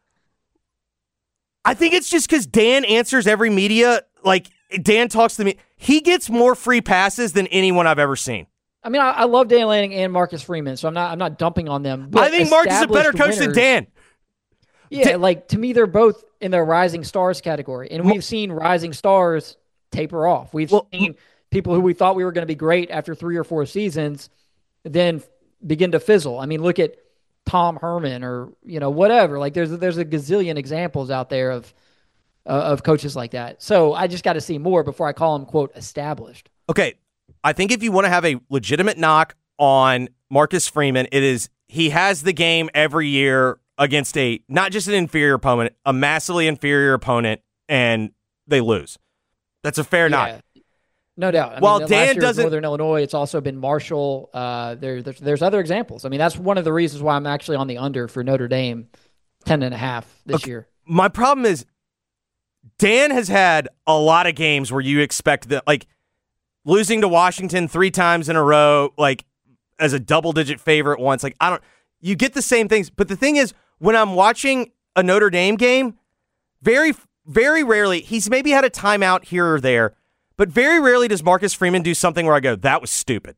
I think it's just because Dan answers every media. Like, Dan talks to me. He gets more free passes than anyone I've ever seen. I mean, I, I love Dan Lanning and Marcus Freeman, so I'm not I'm not dumping on them. But I think Marcus is a better coach winners, than Dan. Yeah, Dan, like, to me, they're both in the rising stars category. And we've seen rising stars taper off. We've well, seen people who we thought we were going to be great after three or four seasons then begin to fizzle. I mean, look at Tom Herman or, you know, whatever. Like there's there's a gazillion examples out there of uh, of coaches like that. So I just got to see more before I call them, quote, established. Okay. I think if you want to have a legitimate knock on Marcus Freeman, it is he has the game every year against a, not just an inferior opponent, a massively inferior opponent, and they lose. That's a fair Yeah. knock. No doubt. I While mean, Dan last year doesn't- Northern Illinois, it's also been Marshall. Uh, there, there's, there's other examples. I mean, that's one of the reasons why I'm actually on the under for Notre Dame, ten and a half this Okay. year. My problem is Dan has had a lot of games where you expect that, like losing to Washington three times in a row, like as a double-digit favorite once. Like I don't, you get the same things. But the thing is, when I'm watching a Notre Dame game, very, very rarely, he's maybe had a timeout here or there, but very rarely does Marcus Freeman do something where I go, that was stupid.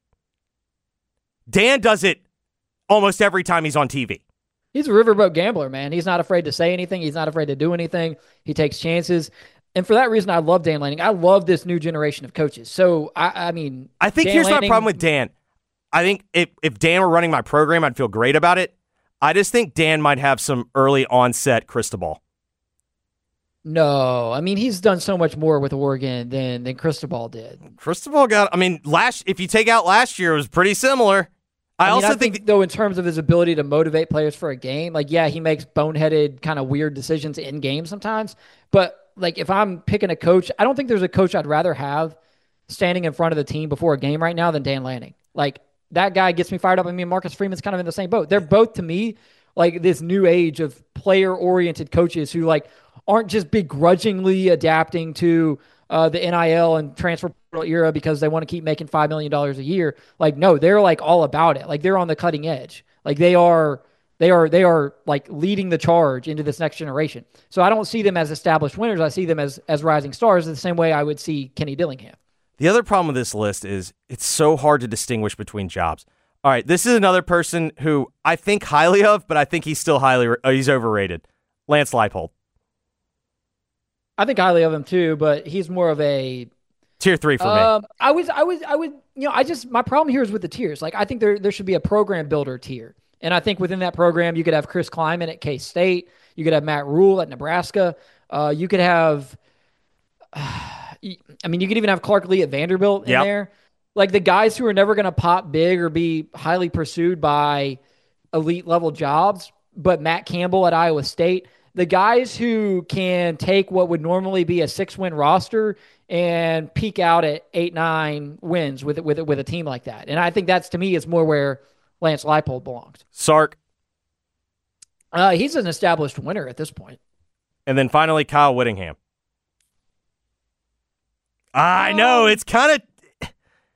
Dan does it almost every time he's on T V. He's a riverboat gambler, man. He's not afraid to say anything. He's not afraid to do anything. He takes chances. And for that reason, I love Dan Lanning. I love this new generation of coaches. So, I, I mean... I think Dan here's Lanning, my problem with Dan. I think if, if Dan were running my program, I'd feel great about it. I just think Dan might have some early onset Cristobal. No. I mean, he's done so much more with Oregon than, than Cristobal did. Cristobal got... I mean, last if you take out last year, it was pretty similar. I, I mean, also I think... think, though, in terms of his ability to motivate players for a game, like, yeah, he makes boneheaded kind of weird decisions in games sometimes. But, like, if I'm picking a coach, I don't think there's a coach I'd rather have standing in front of the team before a game right now than Dan Lanning. Like, that guy gets me fired up. I mean, Marcus Freeman's kind of in the same boat. They're both, to me, like this new age of player-oriented coaches who, like, aren't just begrudgingly adapting to uh, the N I L and transfer portal era because they want to keep making five million dollars a year. Like, no, they're like all about it. Like, they're on the cutting edge. Like, they are, they are, they are like leading the charge into this next generation. So I don't see them as established winners. I see them as, as rising stars the same way I would see Kenny Dillingham. The other problem with this list is it's so hard to distinguish between jobs. All right, this is another person who I think highly of, but I think he's still highly, uh, he's overrated. Lance Leipold. I think highly of him too, but he's more of a tier three for um, me. I was, I was, I would, you know, I just, my problem here is with the tiers. Like, I think there, there should be a program builder tier. And I think within that program, you could have Chris Kleiman at K-State. You could have Matt Rule at Nebraska. Uh, you could have, uh, I mean, you could even have Clark Lee at Vanderbilt in Yep. there. Like, the guys who are never going to pop big or be highly pursued by elite level jobs, but Matt Campbell at Iowa State. The guys who can take what would normally be a six-win roster and peak out at eight, nine wins with with with a team like that. And I think that's, to me, is more where Lance Leipold belongs. Sark. Uh, he's an established winner at this point. And then finally, Kyle Whittingham. I know, it's kind of...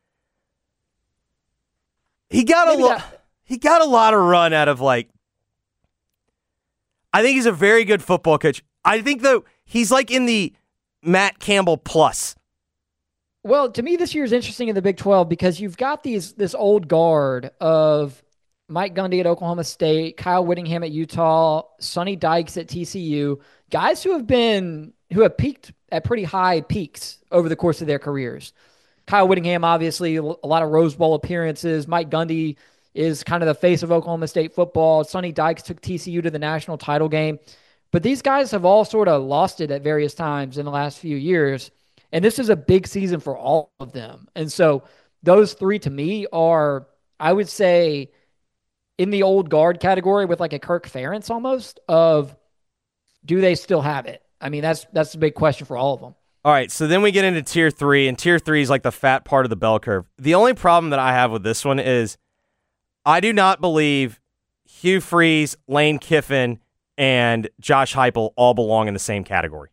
He got a lot. He got a lot of run out of, like... I think he's a very good football coach. I think, though, he's like in the Matt Campbell plus. Well, to me, this year is interesting in the Big twelve because you've got these this old guard of Mike Gundy at Oklahoma State, Kyle Whittingham at Utah, Sonny Dykes at T C U, guys who have been who have peaked at pretty high peaks over the course of their careers. Kyle Whittingham, obviously, a lot of Rose Bowl appearances. Mike Gundy is kind of the face of Oklahoma State football. Sonny Dykes took T C U to the national title game. But these guys have all sort of lost it at various times in the last few years. And this is a big season for all of them. And so those three to me are, I would say, in the old guard category with like a Kirk Ferentz almost of, do they still have it? I mean, that's that's the big question for all of them. All right, so then we get into tier three, and tier three is like the fat part of the bell curve. The only problem that I have with this one is I do not believe Hugh Freeze, Lane Kiffin, and Josh Heupel all belong in the same category.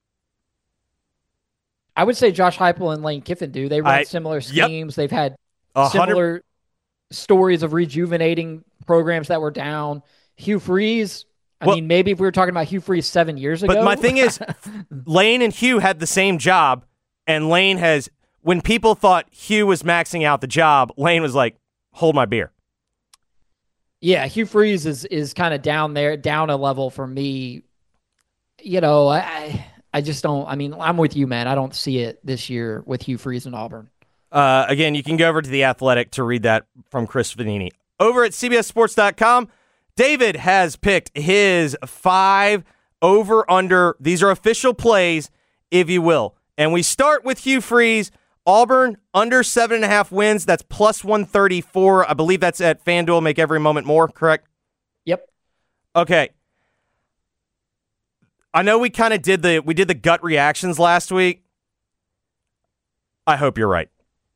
I would say Josh Heupel and Lane Kiffin do. They run I, similar yep. schemes. They've had one hundred similar stories of rejuvenating programs that were down. Hugh Freeze, I well, mean, maybe if we were talking about Hugh Freeze seven years ago. But my thing is, Lane and Hugh had the same job, and Lane has, when people thought Hugh was maxing out the job, Lane was like, hold my beer. Yeah, Hugh Freeze is is kind of down there, down a level for me. You know, I I just don't. I mean, I'm with you, man. I don't see it this year with Hugh Freeze and Auburn. Uh, again, you can go over to The Athletic to read that from Chris Vanini. Over at C B S Sports dot com, David has picked his five over-under. These are official plays, if you will. And we start with Hugh Freeze. Auburn, under seven and a half wins. That's plus one thirty-four. I believe that's at FanDuel. Make every moment more, correct? Yep. Okay. I know we kind of did the we did the gut reactions last week. I hope you're right.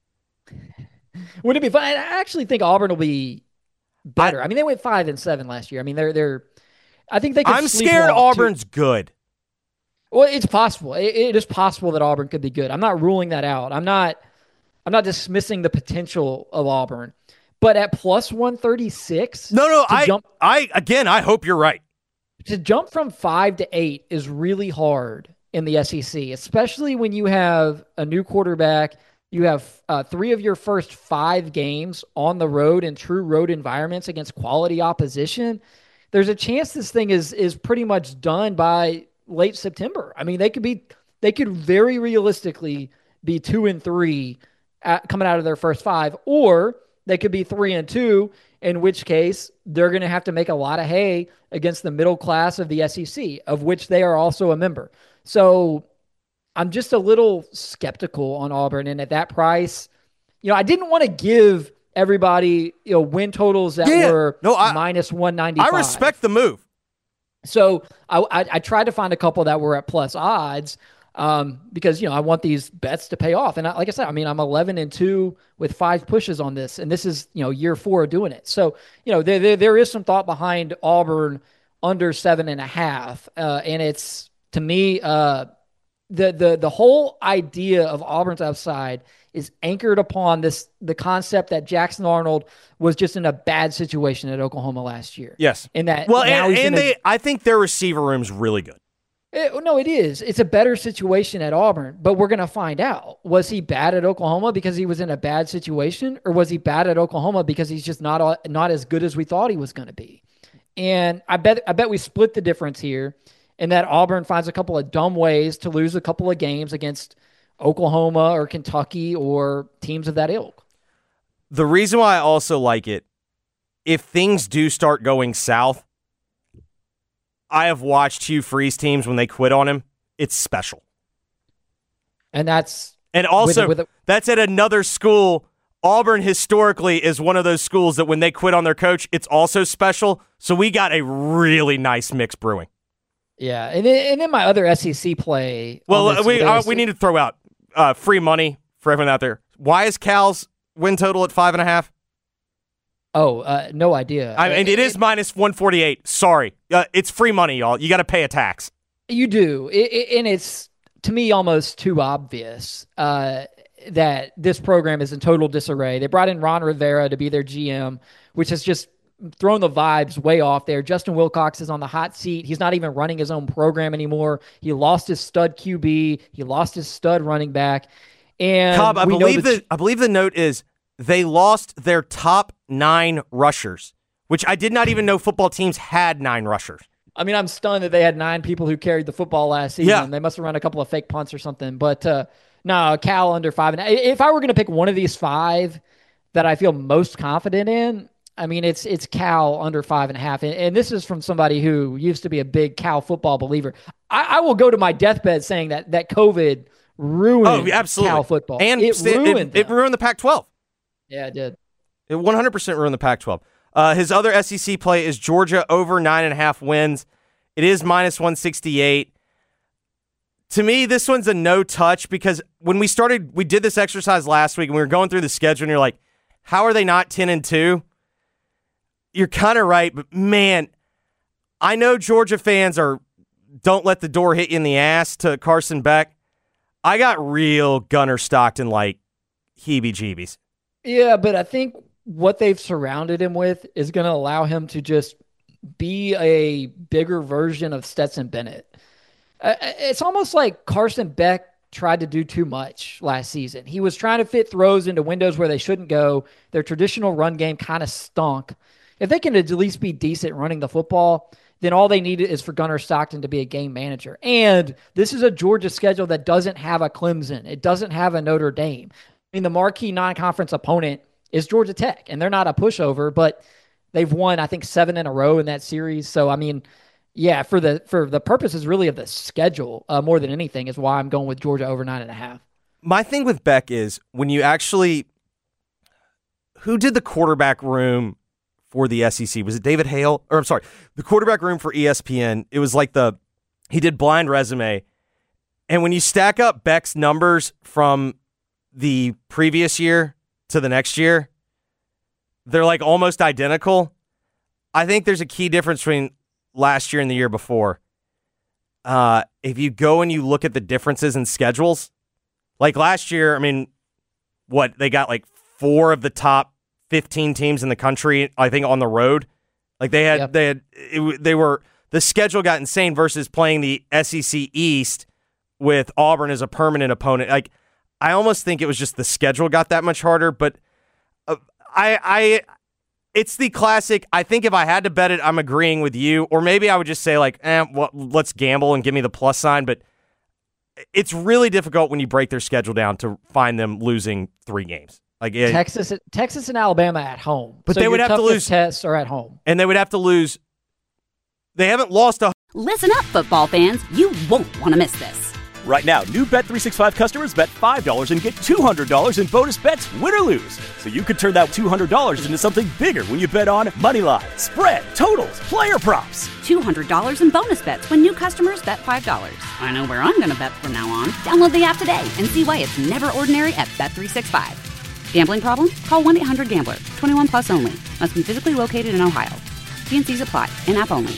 Would it be fun? I actually think Auburn will be better. I, I mean, they went five and seven last year. I mean, they're they're. I think they. Could I'm scared Auburn's too. good. Well, it's possible. It, it is possible that Auburn could be good. I'm not ruling that out. I'm not. I'm not dismissing the potential of Auburn, but at plus one thirty-six. No, no. I. Jump, I again. I hope you're right. To jump from five to eight is really hard in the S E C, especially when you have a new quarterback. You have uh, three of your first five games on the road in true road environments against quality opposition. There's a chance this thing is is pretty much done by late September. I mean, they could be they could very realistically be two and three at, coming out of their first five, or they could be three and two, in which case they're going to have to make a lot of hay against the middle class of the S E C, of which they are also a member. So I'm just a little skeptical on Auburn. And at that price, you know, I didn't want to give everybody, you know, win totals that yeah, were no, I, minus one ninety-five. I respect the move. So I, I, I tried to find a couple that were at plus odds um, because, you know, I want these bets to pay off. And I, like I said, I mean, I'm eleven and two with five pushes on this. And this is, you know, year four of doing it. So, you know, there, there, there is some thought behind Auburn under seven and a half. Uh, and it's, to me, uh, The the the whole idea of Auburn's upside is anchored upon this the concept that Jackson Arnold was just in a bad situation at Oklahoma last year. Yes, in that well, and, and they a, I think their receiver room's really good. It, no, it is. It's a better situation at Auburn, but we're gonna find out. Was he bad at Oklahoma because he was in a bad situation, or was he bad at Oklahoma because he's just not not as good as we thought he was going to be? And I bet I bet we split the difference here. And that Auburn finds a couple of dumb ways to lose a couple of games against Oklahoma or Kentucky or teams of that ilk. The reason why I also like it, if things do start going south, I have watched Hugh Freeze teams when they quit on him. It's special. And that's... And also, with a, with a, that's at another school. Auburn historically is one of those schools that when they quit on their coach, it's also special. So we got a really nice mix brewing. Yeah, and then, and then my other S E C play. Well, we uh, we need to throw out uh, free money for everyone out there. Why is Cal's win total at five and a half? Oh, uh, no idea. I mean, it, it is it, minus one forty-eight. Sorry, uh, it's free money, y'all. You got to pay a tax. You do, it, it, and it's to me almost too obvious uh, that this program is in total disarray. They brought in Ron Rivera to be their G M, which has just thrown the vibes way off there. Justin Wilcox is on the hot seat. He's not even running his own program anymore. He lost his stud Q B. He lost his stud running back. And Cobb, I believe the I believe the note is they lost their top nine rushers, which I did not even know football teams had nine rushers. I mean, I'm stunned that they had nine people who carried the football last season. Yeah. They must have run a couple of fake punts or something. But uh, no, Cal under five. And if I were going to pick one of these five that I feel most confident in, I mean, it's it's Cal under five and a half. And, and this is from somebody who used to be a big Cal football believer. I, I will go to my deathbed saying that that COVID ruined oh, absolutely. Cal football. And it ruined it, it ruined the Pac twelve. Yeah, it did. It one hundred percent ruined the Pac twelve. Uh, his other S E C play is Georgia over nine and a half wins. It is minus one sixty-eight. To me, this one's a no touch because when we started, we did this exercise last week and we were going through the schedule and you're like, how are they not ten and two? You're kind of right, but man, I know Georgia fans are don't let the door hit you in the ass to Carson Beck. I got real Gunner Stockton like heebie-jeebies. Yeah, but I think what they've surrounded him with is going to allow him to just be a bigger version of Stetson Bennett. Uh, it's almost like Carson Beck tried to do too much last season. He was trying to fit throws into windows where they shouldn't go. Their traditional run game kind of stunk. If they can at least be decent running the football, then all they need is for Gunnar Stockton to be a game manager. And this is a Georgia schedule that doesn't have a Clemson. It doesn't have a Notre Dame. I mean, the marquee non-conference opponent is Georgia Tech, and they're not a pushover, but they've won, I think, seven in a row in that series. So, I mean, yeah, for the for the purposes really of the schedule, uh, more than anything, is why I'm going with Georgia over nine and a half. My thing with Beck is when you actually, who did the quarterback room for the S E C? Was it David Hale? Or I'm sorry, the quarterback room for E S P N. It was like the, he did blind resume. And when you stack up Beck's numbers from the previous year to the next year, they're like almost identical. I think there's a key difference between last year and the year before. Uh, if you go and you look at the differences in schedules, like last year, I mean, what, they got like four of the top fifteen teams in the country, I think, on the road. Like they had, yep. they had, it, they were, the schedule got insane versus playing the S E C East with Auburn as a permanent opponent. Like, I almost think it was just the schedule got that much harder, but uh, I, I, it's the classic. I think if I had to bet it, I'm agreeing with you, or maybe I would just say like, eh, well, let's gamble and give me the plus sign. But it's really difficult when you break their schedule down to find them losing three games. Like it, Texas, Texas and Alabama at home, but so they would have to lose. Tests are at home, and they would have to lose. They haven't lost a. Listen up, football fans! You won't want to miss this. Right now, new Bet three sixty-five customers bet five dollars and get two hundred dollars in bonus bets, win or lose. So you could turn that two hundred dollars into something bigger when you bet on money line, spread, totals, player props. two hundred dollars in bonus bets when new customers bet five dollars. I know where I'm going to bet from now on. Download the app today and see why it's never ordinary at Bet three sixty-five. Gambling problem? Call one eight hundred gambler. twenty-one plus only. Must be physically located in Ohio. T and C's apply. In-app only.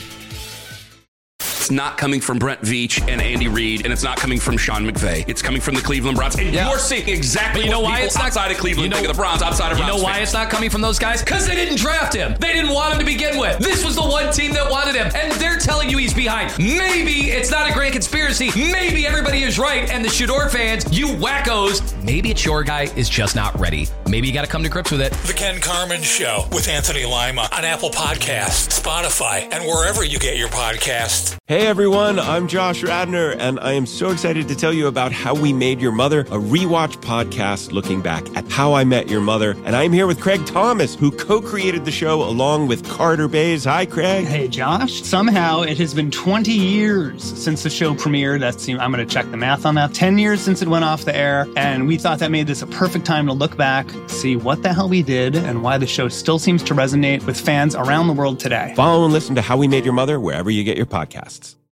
It's not coming from Brent Veach and Andy Reid, and it's not coming from Sean McVay. It's coming from the Cleveland Browns. And yeah. you're seeing exactly you know what why people it's not, outside of Cleveland you know, think of the Browns, outside of You Browns know why fans. it's not coming from those guys? Because they didn't draft him. They didn't want him to begin with. This was the one team that wanted him, and they're telling you he's behind. Maybe it's not a grand conspiracy. Maybe everybody is right, and the Shador fans, you wackos, maybe it's your guy is just not ready. Maybe you got to come to grips with it. The Ken Carman Show with Anthony Lima on Apple Podcasts, Spotify, and wherever you get your podcasts. Hey everyone, I'm Josh Radner, and I am so excited to tell you about How We Made Your Mother, a rewatch podcast looking back at How I Met Your Mother. And I'm here with Craig Thomas, who co-created the show along with Carter Bays. Hi, Craig. Hey, Josh. Somehow it has been twenty years since the show premiered. That's, I'm going to check the math on that. ten years since it went off the air, and we thought that made this a perfect time to look back, see what the hell we did, and why the show still seems to resonate with fans around the world today. Follow and listen to How We Made Your Mother wherever you get your podcasts.